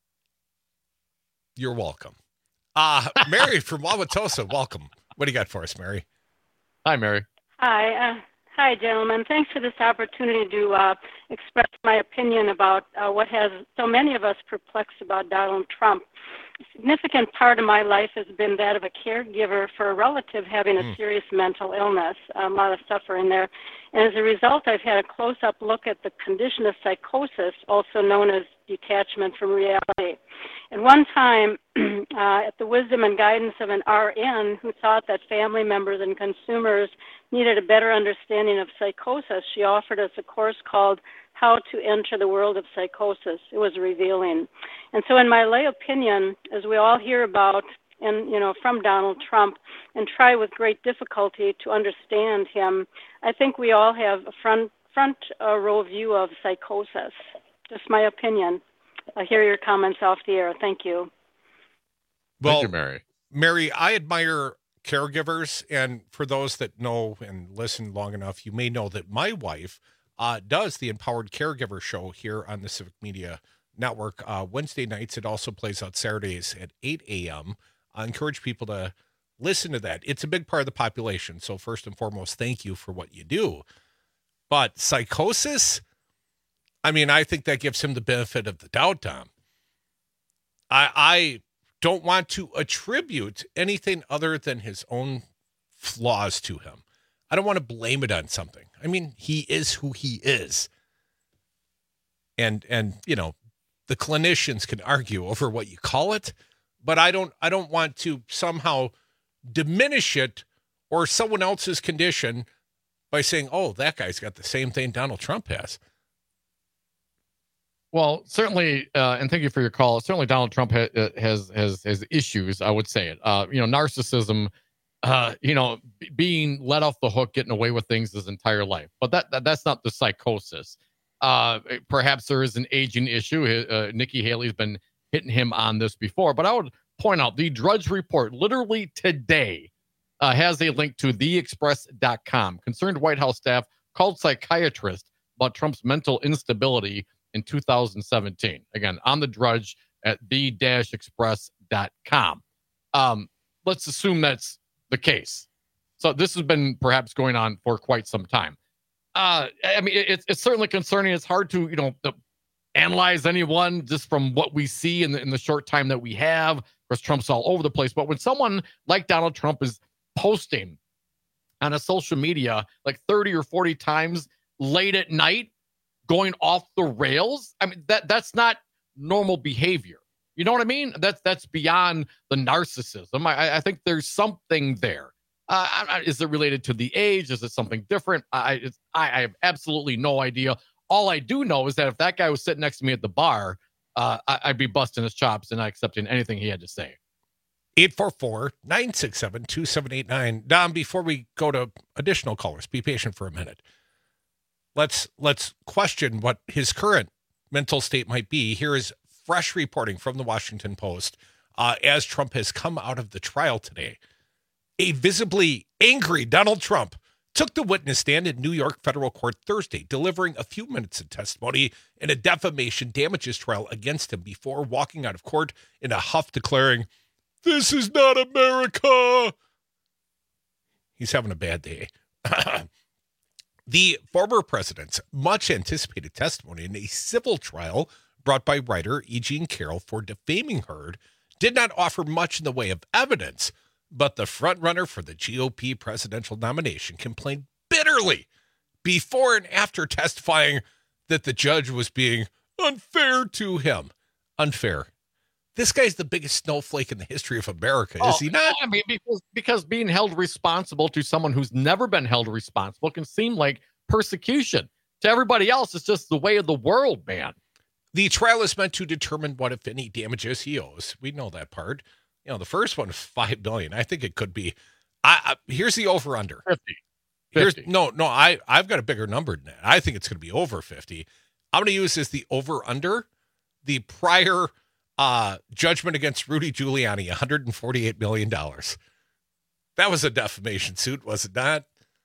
You're welcome. Uh, Mary from Wauwatosa, welcome. What do you got for us, Mary? Hi, Mary. Hi. Uh, hi, gentlemen. Thanks for this opportunity to uh, express my opinion about uh, what has so many of us perplexed about Donald Trump. A significant part of my life has been that of a caregiver for a relative having a mm. serious mental illness, a lot of suffering there. And as a result, I've had a close-up look at the condition of psychosis, also known as detachment from reality. At one time, uh, at the wisdom and guidance of an R N who thought that family members and consumers needed a better understanding of psychosis, she offered us a course called How to Enter the World of Psychosis. It was revealing. And so in my lay opinion, as we all hear about and, you know, from Donald Trump and try with great difficulty to understand him, I think we all have a front, front uh, row view of psychosis. Just my opinion. I hear your comments off the air. Thank you. Well, Thank you, Mary. Mary, I admire caregivers. And for those that know and listen long enough, you may know that my wife uh, does the Empowered Caregiver show here on the Civic Media Network uh, Wednesday nights. It also plays out Saturdays at eight a.m. I encourage people to listen to that. It's a big part of the population. So first and foremost, thank you for what you do. But psychosis, I mean, I think that gives him the benefit of the doubt, Tom. I, I don't want to attribute anything other than his own flaws to him. I don't want to blame it on something. I mean, he is who he is. And, and you know, the clinicians can argue over what you call it, but I don't, I don't want to somehow diminish it or someone else's condition by saying, oh, that guy's got the same thing Donald Trump has. Well, certainly, uh, and thank you for your call. Certainly, Donald Trump ha- has has has issues. I would say it. Uh, you know, narcissism. Uh, you know, b- being let off the hook, getting away with things his entire life. But that, that that's not the psychosis. Uh, perhaps there is an aging issue. Uh, Nikki Haley's been hitting him on this before. But I would point out the Drudge Report, literally today, uh, has a link to the express dot com. Concerned White House staff called psychiatrist about Trump's mental instability in two thousand seventeen. Again, on the Drudge at the express dot com. Um, let's assume that's the case. So this has been perhaps going on for quite some time. Uh, I mean, it's it's certainly concerning. It's hard to, you know, to analyze anyone just from what we see in the, in the short time that we have. Of course, Trump's all over the place. But when someone like Donald Trump is posting on a social media like thirty or forty times late at night, going off the rails, I mean, that that's not normal behavior. You know what I mean? That's that's beyond the narcissism. I, I think there's something there. Uh, I, is it related to the age? Is it something different? I, it's, I I have absolutely no idea. All I do know is that if that guy was sitting next to me at the bar, uh, I, I'd be busting his chops and not accepting anything he had to say. eight four four, nine six seven, two seven eight nine. Dom, before we go to additional callers, be patient for a minute. Let's let's question what his current mental state might be. Here is fresh reporting from the Washington Post uh, as Trump has come out of the trial today. A visibly angry Donald Trump took the witness stand in New York federal court Thursday, delivering a few minutes of testimony in a defamation damages trial against him before walking out of court in a huff, declaring, "This is not America." He's having a bad day. The former president's much anticipated testimony in a civil trial brought by writer E. Jean Carroll for defaming her did not offer much in the way of evidence, but the frontrunner for the G O P presidential nomination complained bitterly before and after testifying that the judge was being unfair to him. Unfair. This guy's the biggest snowflake in the history of America, oh, is he not? I mean, because, because being held responsible to someone who's never been held responsible can seem like persecution. To everybody else, it's just the way of the world, man. The trial is meant to determine what, if any, damages he owes. We know that part. You know, the first one is five billion dollars. I think it could be. I, I here's the over-under. fifty. Here's, no, no, I, I've got a bigger number than that. I think it's going to be over fifty. I'm going to use as the over-under the prior uh, judgment against Rudy Giuliani, one hundred forty-eight million dollars. That was a defamation suit, was it not?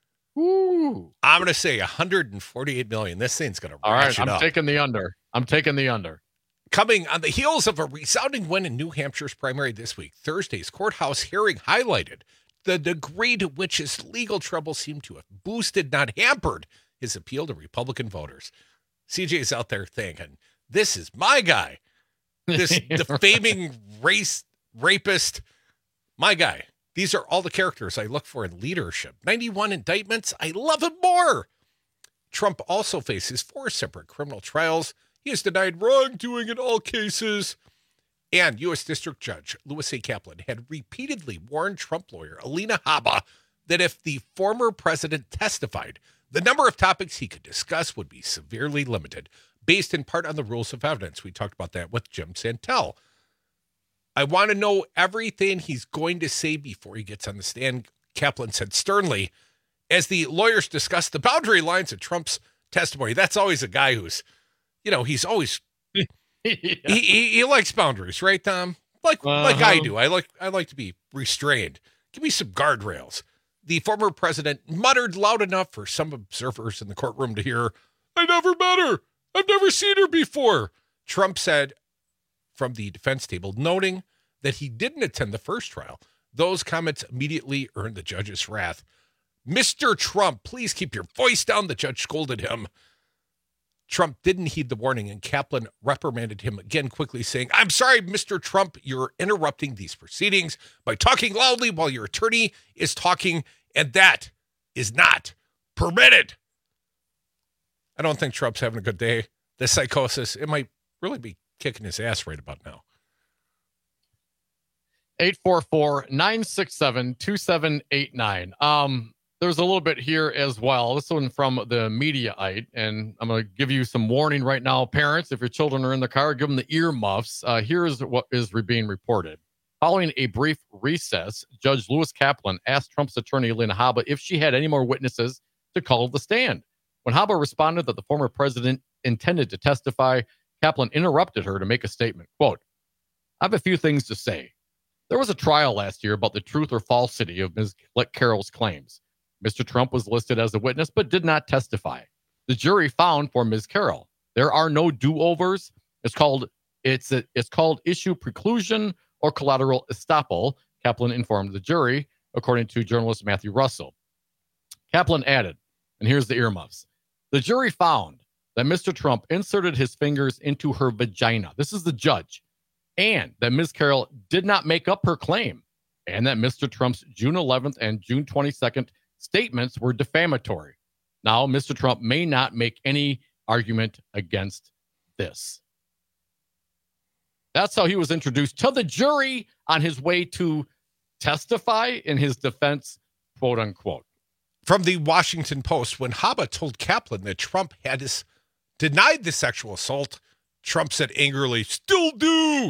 Ooh. I'm going to say one hundred forty-eight million dollars. This thing's going to All right, I'm up. taking the under. I'm taking the under. Coming on the heels of a resounding win in New Hampshire's primary this week, Thursday's courthouse hearing highlighted the degree to which his legal troubles seem to have boosted, not hampered, his appeal to Republican voters. C J's out there thinking, this is my guy. This defaming race rapist, my guy. These are all the characters I look for in leadership. ninety-one indictments. I love him more. Trump also faces four separate criminal trials. He has denied wrongdoing in all cases. And U S District Judge Louis A. Kaplan had repeatedly warned Trump lawyer Alina Habba that if the former president testified, the number of topics he could discuss would be severely limited, based in part on the rules of evidence. We talked about that with Jim Santel. I want to know everything he's going to say before he gets on the stand, Kaplan said sternly, as the lawyers discussed the boundary lines of Trump's testimony. That's always a guy who's, you know, he's always, yeah. he, he he likes boundaries, right, Tom? Like uh-huh. like I do. I like I like to be restrained. Give me some guardrails. The former president muttered loud enough for some observers in the courtroom to hear, "I never met her. I've never seen her before." Trump said from the defense table, noting that he didn't attend the first trial. Those comments immediately earned the judge's wrath. "Mister Trump, please keep your voice down," the judge scolded him. Trump didn't heed the warning, and Kaplan reprimanded him again quickly, saying, "I'm sorry, Mister Trump, you're interrupting these proceedings by talking loudly while your attorney is talking, and that is not permitted." I don't think Trump's having a good day. The psychosis, it might really be kicking his ass right about now. eight four four, nine six seven, two seven eight nine. Um, there's a little bit here as well. This one from the Mediaite, and I'm going to give you some warning right now. Parents, if your children are in the car, give them the earmuffs. Uh, here's what is re- being reported. Following a brief recess, Judge Louis Kaplan asked Trump's attorney, Alina Habba, if she had any more witnesses to call the stand. When Habba responded that the former president intended to testify, Kaplan interrupted her to make a statement. Quote, "I have a few things to say. There was a trial last year about the truth or falsity of Miz Carroll's claims. Mister Trump was listed as a witness but did not testify. The jury found for Miz Carroll. There are no do-overs. It's called it's a, it's called issue preclusion or collateral estoppel," Kaplan informed the jury, according to journalist Matthew Russell. Kaplan added, and here's the earmuffs, "The jury found that Mister Trump inserted his fingers into her vagina." This is the judge. "And that Miz Carroll did not make up her claim, and that Mister Trump's June eleventh and June twenty-second statements were defamatory. Now, Mister Trump may not make any argument against this." That's how he was introduced to the jury on his way to testify in his defense, quote unquote. From the Washington Post, when Habba told Kaplan that Trump had his, denied the sexual assault, Trump said angrily, still do.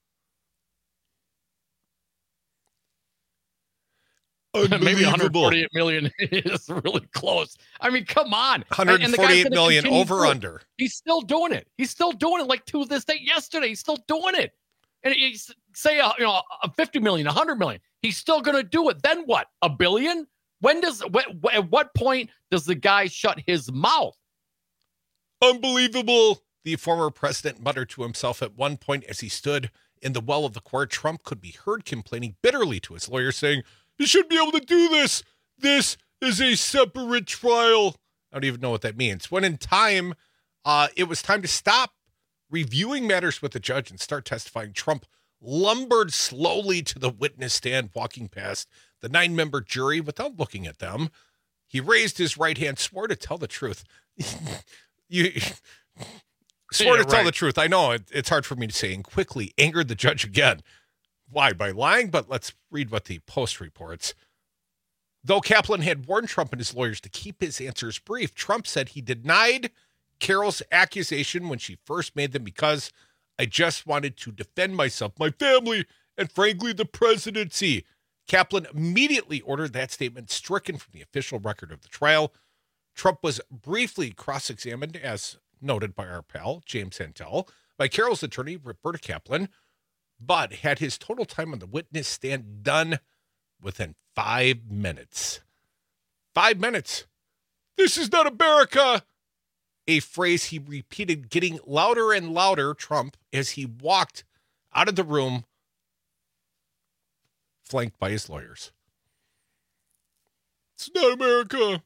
Maybe one hundred forty-eight million is really close. I mean, come on. one hundred forty-eight million over under. He's still doing it. He's still doing it like to this day yesterday. He's still doing it. And he's say, uh, you know, a fifty million, one hundred million. He's still going to do it. Then what? A billion? When does, when, at what point does the guy shut his mouth? Unbelievable. The former president muttered to himself at one point as he stood in the well of the court. Trump could be heard complaining bitterly to his lawyer, saying, you shouldn't be able to do this. This is a separate trial. I don't even know what that means. When in time, uh, it was time to stop reviewing matters with the judge and start testifying, Trump lumbered slowly to the witness stand, walking past the nine-member jury without looking at them. He raised his right hand, swore to tell the truth. you swore yeah, to tell right. the truth. I know it, it's hard for me to say, and quickly angered the judge again. Why? By lying? But let's read what the Post reports. Though Kaplan had warned Trump and his lawyers to keep his answers brief, Trump said he denied Carol's accusation when she first made them because I just wanted to defend myself, my family, and frankly, the presidency. Kaplan immediately ordered that statement stricken from the official record of the trial. Trump was briefly cross-examined, as noted by our pal, James Santel, by Carol's attorney, Roberta Kaplan, but had his total time on the witness stand done within five minutes. Five minutes. This is not America. A phrase he repeated, getting louder and louder, Trump, as he walked out of the room, flanked by his lawyers. It's not America.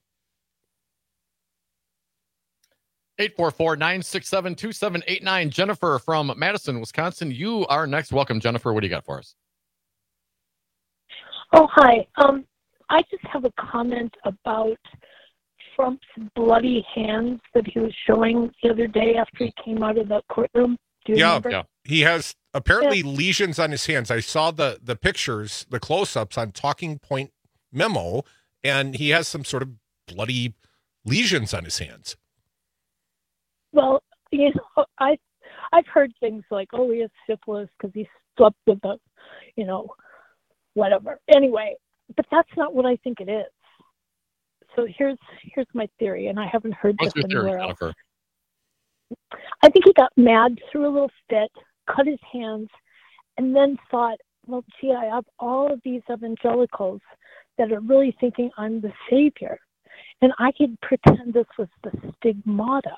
eight four four, nine six seven, two seven eight nine. Jennifer from Madison, Wisconsin. You are next. Welcome, Jennifer. What do you got for us? Oh, hi. Um, I just have a comment about Trump's bloody hands that he was showing the other day after he came out of the courtroom. Do you yeah, remember? yeah. He has apparently Yeah. lesions on his hands. I saw the the pictures, the close-ups on Talking Point Memo, and he has some sort of bloody lesions on his hands. Well, you know, I, I've heard things like, oh, he has syphilis because he slept with the, you know, whatever. Anyway, but that's not what I think it is. So here's here's my theory, and I haven't heard What's this your theory, anywhere else. Jennifer? I think he got mad, threw a little fit, cut his hands, and then thought, well, gee, I have all of these evangelicals that are really thinking I'm the savior, and I could pretend this was the stigmata.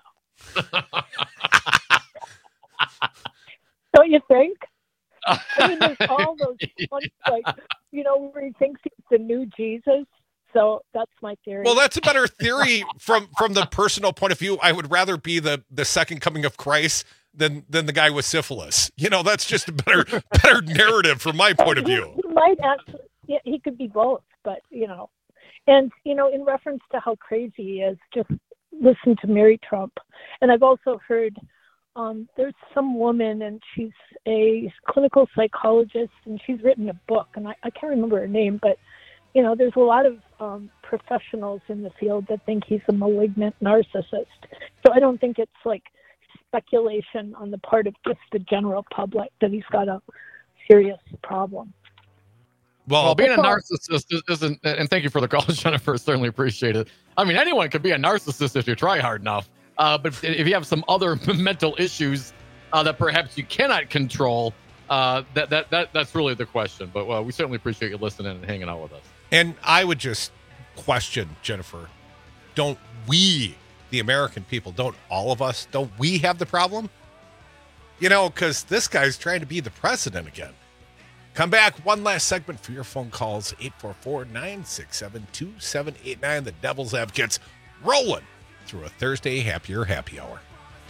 Don't you think? I mean, there's all those ones, like, you know, where he thinks he's the new Jesus. So that's my theory. Well, that's a better theory from from the personal point of view. I would rather be the the second coming of Christ than than the guy with syphilis. You know, that's just a better better narrative from my point of view. He, he might actually, yeah, he could be both, but you know, and you know, in reference to how crazy he is, just listen to Mary Trump. And I've also heard um, there's some woman, and she's a clinical psychologist, and she's written a book, and I, I can't remember her name, but you know, there's a lot of um, professionals in the field that think he's a malignant narcissist. So I don't think it's like speculation on the part of just the general public that he's got a serious problem. Well, well being a That's all. narcissist isn't, and thank you for the call, Jennifer. Certainly appreciate it. I mean, anyone could be a narcissist if you try hard enough. Uh, but if you have some other mental issues uh, that perhaps you cannot control, uh, that that that that's really the question. But well, we certainly appreciate you listening and hanging out with us. And I would just question, Jennifer, don't we, the American people, don't all of us, don't we have the problem? You know, because this guy's trying to be the president again. Come back, one last segment for your phone calls, eight four four, nine six seven, two seven eight nine. The Devil's Advocates rolling through a Thursday happier happy hour.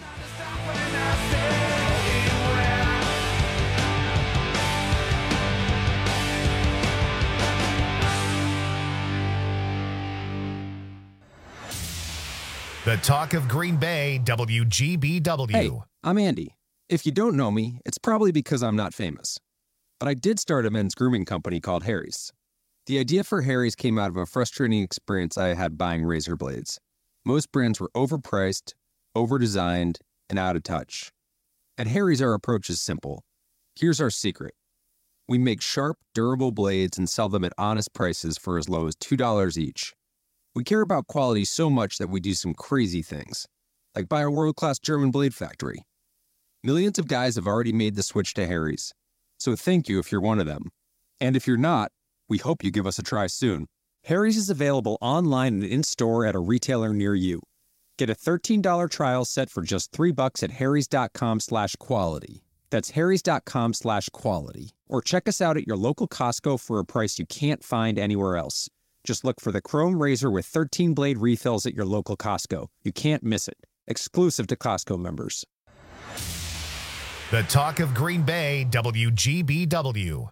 The talk of Green Bay, W G B W. Hey, I'm Andy. If you don't know me, it's probably because I'm not famous. But I did start a men's grooming company called Harry's. The idea for Harry's came out of a frustrating experience I had buying razor blades. Most brands were overpriced, overdesigned, and out of touch. At Harry's, our approach is simple. Here's our secret. We make sharp, durable blades and sell them at honest prices for as low as two dollars each. We care about quality so much that we do some crazy things, like buy a world-class German blade factory. Millions of guys have already made the switch to Harry's, so thank you if you're one of them. And if you're not, we hope you give us a try soon. Harry's is available online and in-store at a retailer near you. Get a thirteen dollars trial set for just three bucks at harrys.com slash quality. That's harrys.com slash quality. Or check us out at your local Costco for a price you can't find anywhere else. Just look for the Chrome Razor with thirteen blade refills at your local Costco. You can't miss it. Exclusive to Costco members. The talk of Green Bay, W G B W.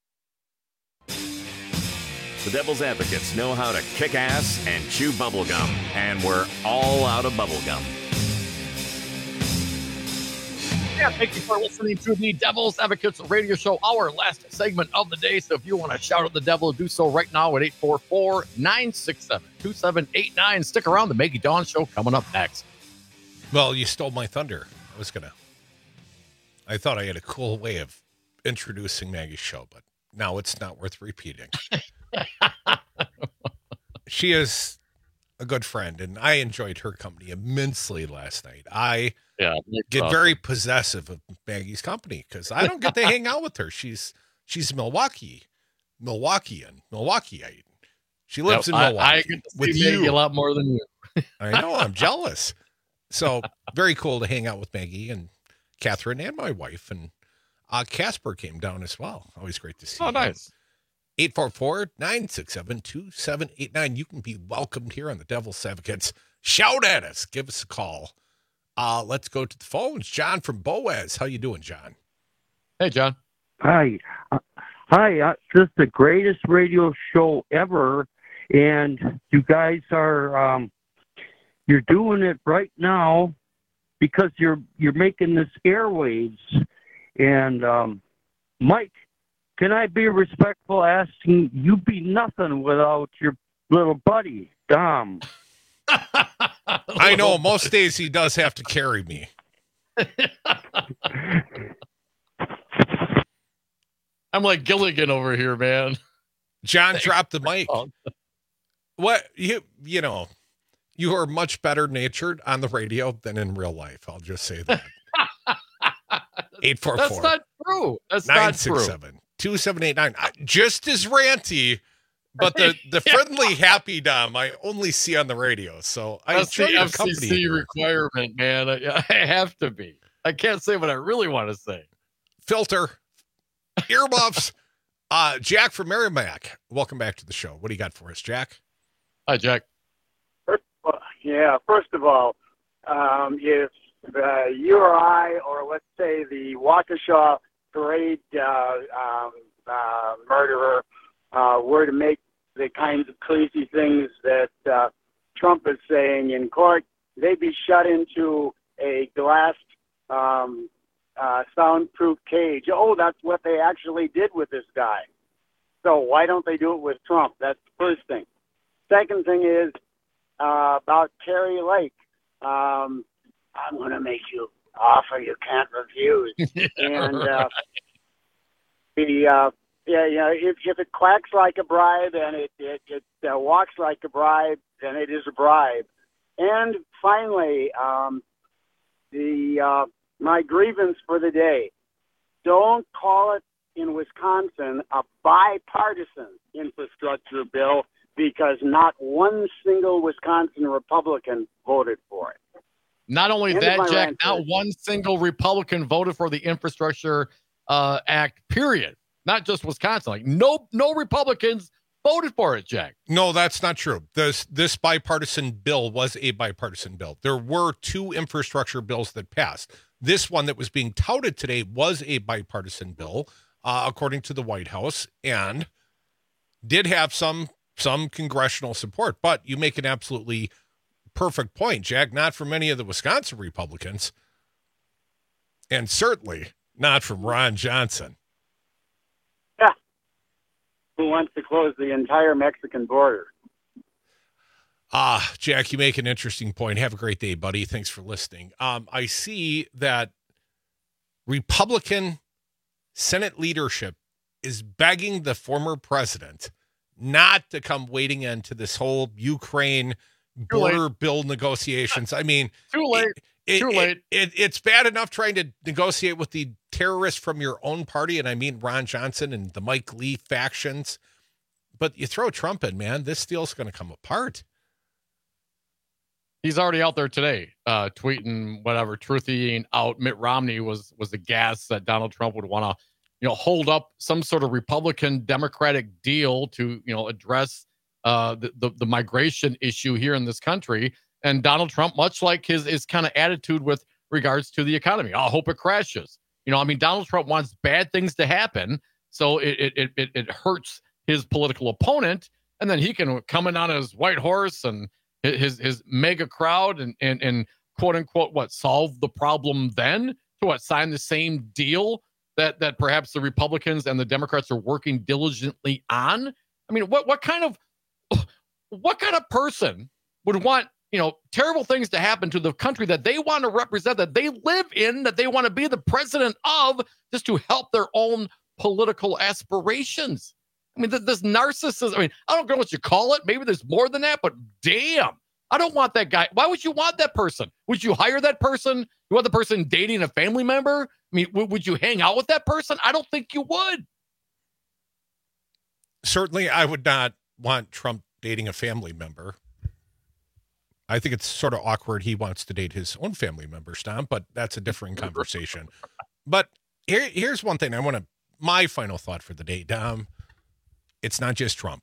The Devil's Advocates know how to kick ass and chew bubblegum, and we're all out of bubblegum. Yeah, thank you for listening to the Devil's Advocates radio show, our last segment of the day. So if you want to shout at the devil, do so right now at eight four four, nine six seven, two seven eight nine. Stick around. The Maggie Dawn Show coming up next. Well, you stole my thunder. I was going to. I thought I had a cool way of introducing Maggie's show, but now it's not worth repeating. She is a good friend, and I enjoyed her company immensely last night. I yeah, get awesome. very possessive of Maggie's company because I don't get to hang out with her. She's she's Milwaukee, Milwaukeean, Milwaukeeite. She lives yep, in Milwaukee. I, I get to with see you Maggie a lot more than you. I know. I'm jealous. So very cool to hang out with Maggie and Catherine and my wife, and uh, Casper came down as well. Always great to see. Oh, him. nice. eight four four, nine six seven, two seven eight nine. You can be welcomed here on the Devil's Advocates. Shout at us. Give us a call. Uh, let's go to the phones. John from Boaz. How you doing, John? Hey, John. Hi. Uh, hi. Uh, this is the greatest radio show ever, and you guys are um, you're doing it right now because you're you're making this airwaves. And um, Mike, can I be respectful asking you be nothing without your little buddy, Dom? I know. Most days he does have to carry me. I'm like Gilligan over here, man. John dropped the mic. What you you know, you are much better natured on the radio than in real life. I'll just say that. eight four four. That's not true. That's nine not six true. seven, two seven eight nine. Just as ranty, but the, the Yeah. friendly happy Dom I only see on the radio. So I That's the enjoy your F C company. C here. requirement, man. I, I have to be. I can't say what I really want to say. Filter, earmuffs. uh, Jack from Merrimack. Welcome back to the show. What do you got for us, Jack? Hi, Jack. First of all, yeah, first of all, um, if uh, you or I, or let's say the Waukesha parade uh, um, uh, murderer, uh, were to make the kinds of crazy things that uh, Trump is saying in court, they'd be shut into a glass um, uh, soundproof cage. Oh, that's what they actually did with this guy. So why don't they do it with Trump? That's the first thing. Second thing is uh, about Terry Lake. Um, I'm going to make you an offer you can't refuse. and uh, the uh, yeah, yeah, if if it quacks like a bribe and it it, it uh, walks like a bribe, then it is a bribe. And finally, um, the uh, my grievance for the day: don't call it in Wisconsin a bipartisan infrastructure bill, because not one single Wisconsin Republican voted for it. Not only End of that, my Jack, rant, not sir. one single Republican voted for the Infrastructure uh, Act, period. Not just Wisconsin. Like no no Republicans voted for it, Jack. No, that's not true. This this bipartisan bill was a bipartisan bill. There were two infrastructure bills that passed. This one that was being touted today was a bipartisan bill, uh, according to the White House, and did have some some congressional support. But you make an absolutely perfect point, Jack. Not from any of the Wisconsin Republicans, and certainly not from Ron Johnson. Yeah. Who wants to close the entire Mexican border? Ah, Jack, you make an interesting point. Have a great day, buddy. Thanks for listening. Um, I see that Republican Senate leadership is begging the former president not to come wading into this whole Ukraine border bill negotiations. I mean, too late. It, too it, late. It, it, it's bad enough trying to negotiate with the terrorists from your own party, and I mean Ron Johnson and the Mike Lee factions. But you throw Trump in, man, this deal's going to come apart. He's already out there today, uh, tweeting whatever, truthying out. Mitt Romney was was aghast that Donald Trump would want to, you know, hold up some sort of Republican Democratic deal to, you know, address uh, the, the the migration issue here in this country. And Donald Trump, much like his his kind of attitude with regards to the economy, I hope it crashes. You know, I mean, Donald Trump wants bad things to happen, so it it it it hurts his political opponent, and then he can come in on his white horse and his his mega crowd and and and quote unquote what solve the problem then to what sign the same deal that that perhaps the Republicans and the Democrats are working diligently on. I mean, what what kind of what kind of person would want, you know, terrible things to happen to the country that they want to represent, that they live in, that they want to be the president of, just to help their own political aspirations? I mean, this narcissism, I mean, I don't know what you call it. Maybe there's more than that, but damn, I don't want that guy. Why would you want that person? Would you hire that person? You want the person dating a family member? I mean, w- would you hang out with that person? I don't think you would. Certainly, I would not want Trump dating a family member. I think it's sort of awkward he wants to date his own family members, Tom, but that's a different conversation. But here, here's one thing I want to, my final thought for the day, Dom. It's not just Trump.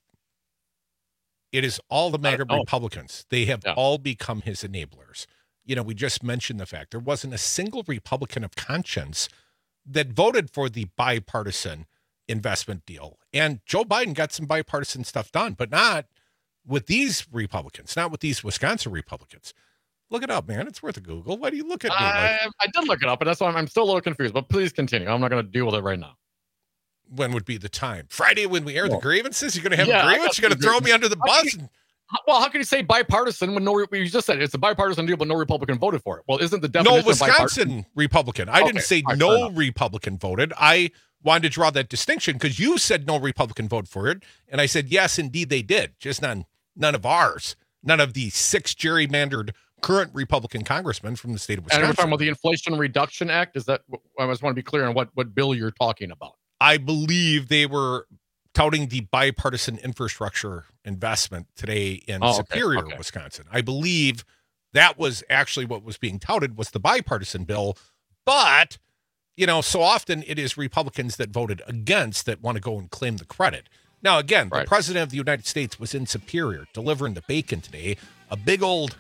It is all the MAGA oh. Republicans. They have yeah. all become his enablers. You know, we just mentioned the fact there wasn't a single Republican of conscience that voted for the bipartisan investment deal. And Joe Biden got some bipartisan stuff done, but not with these Republicans, not with these Wisconsin Republicans. Look it up, man. It's worth a Google. Why do you look at me? I, like, I did look it up, and that's why I'm, I'm still a little confused, but please continue. I'm not going to deal with it right now. When would be the time? Friday when we air well, the grievances? You're going to have yeah, a grievance? You're going to throw me under the how bus? You, and... Well, how can you say bipartisan when no, you just said it's a bipartisan deal, but no Republican voted for it? Well, isn't the definition No Wisconsin of Republican. I okay, didn't say right, no Republican voted. I wanted to draw that distinction because you said no Republican voted for it. And I said, yes, indeed they did. Just none, none of ours. None of the six gerrymandered current Republican congressmen from the state of Wisconsin. And we're talking about the Inflation Reduction Act. Is that, I just want to be clear on what, what bill you're talking about. I believe they were touting the bipartisan infrastructure investment today in oh, okay, Superior, okay. Wisconsin. I believe that was actually what was being touted was the bipartisan bill. But, you know, so often it is Republicans that voted against that want to go and claim the credit. Now, again, right. the president of the United States was in Superior delivering the bacon today, a big old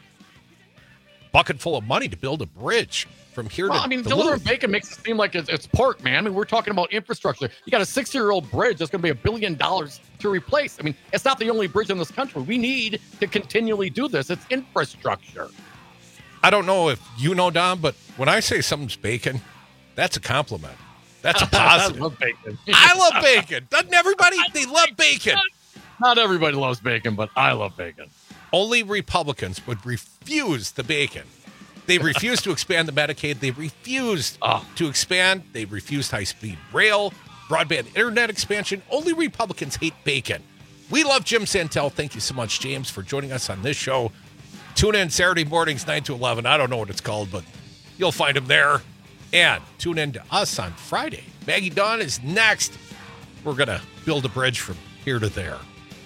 bucket full of money to build a bridge from here well, to I mean, Duluth. delivering bacon makes it seem like it's, it's pork, man. I mean, we're talking about infrastructure. You got a six-year-old bridge that's going to be a billion dollars to replace. I mean, it's not the only bridge in this country. We need to continually do this. It's infrastructure. I don't know if you know, Dom, but when I say something's bacon, that's a compliment. That's a positive. I love bacon. I love bacon. Doesn't everybody? They love bacon. Not everybody loves bacon, but I love bacon. Only Republicans would refuse the bacon. They refused to expand the Medicaid. They refused oh. to expand. They refused high-speed rail, broadband internet expansion. Only Republicans hate bacon. We love Jim Santel. Thank you so much, James, for joining us on this show. Tune in Saturday mornings, nine to eleven. I don't know what it's called, but you'll find him there. And tune in to us on Friday. Maggie Dawn is next. We're going to build a bridge from here to there.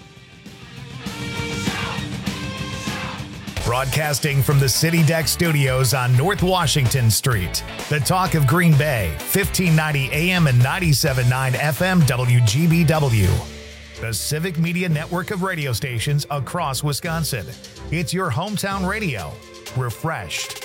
Broadcasting from the City Deck Studios on North Washington Street. The talk of Green Bay, fifteen ninety A M and ninety-seven point nine F M W G B W. The Civic Media network of radio stations across Wisconsin. It's your hometown radio. Refreshed.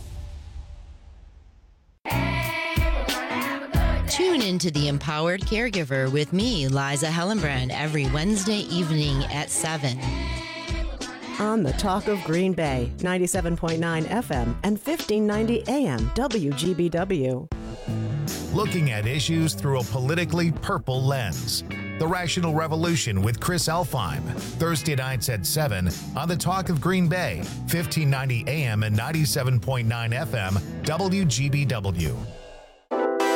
Tune into The Empowered Caregiver with me, Liza Hellenbrand, every Wednesday evening at seven. On the Talk of Green Bay, ninety-seven point nine F M and fifteen ninety A M W G B W. Looking at issues through a politically purple lens. The Rational Revolution with Chris Elfheim. Thursday nights at seven on the Talk of Green Bay, fifteen ninety A M and ninety-seven point nine F M W G B W.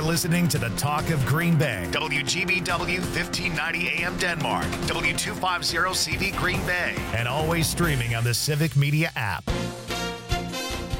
listening to the Talk of Green Bay. W G B W fifteen ninety A M Denmark, W two fifty C V Green Bay, and always streaming on the Civic Media app.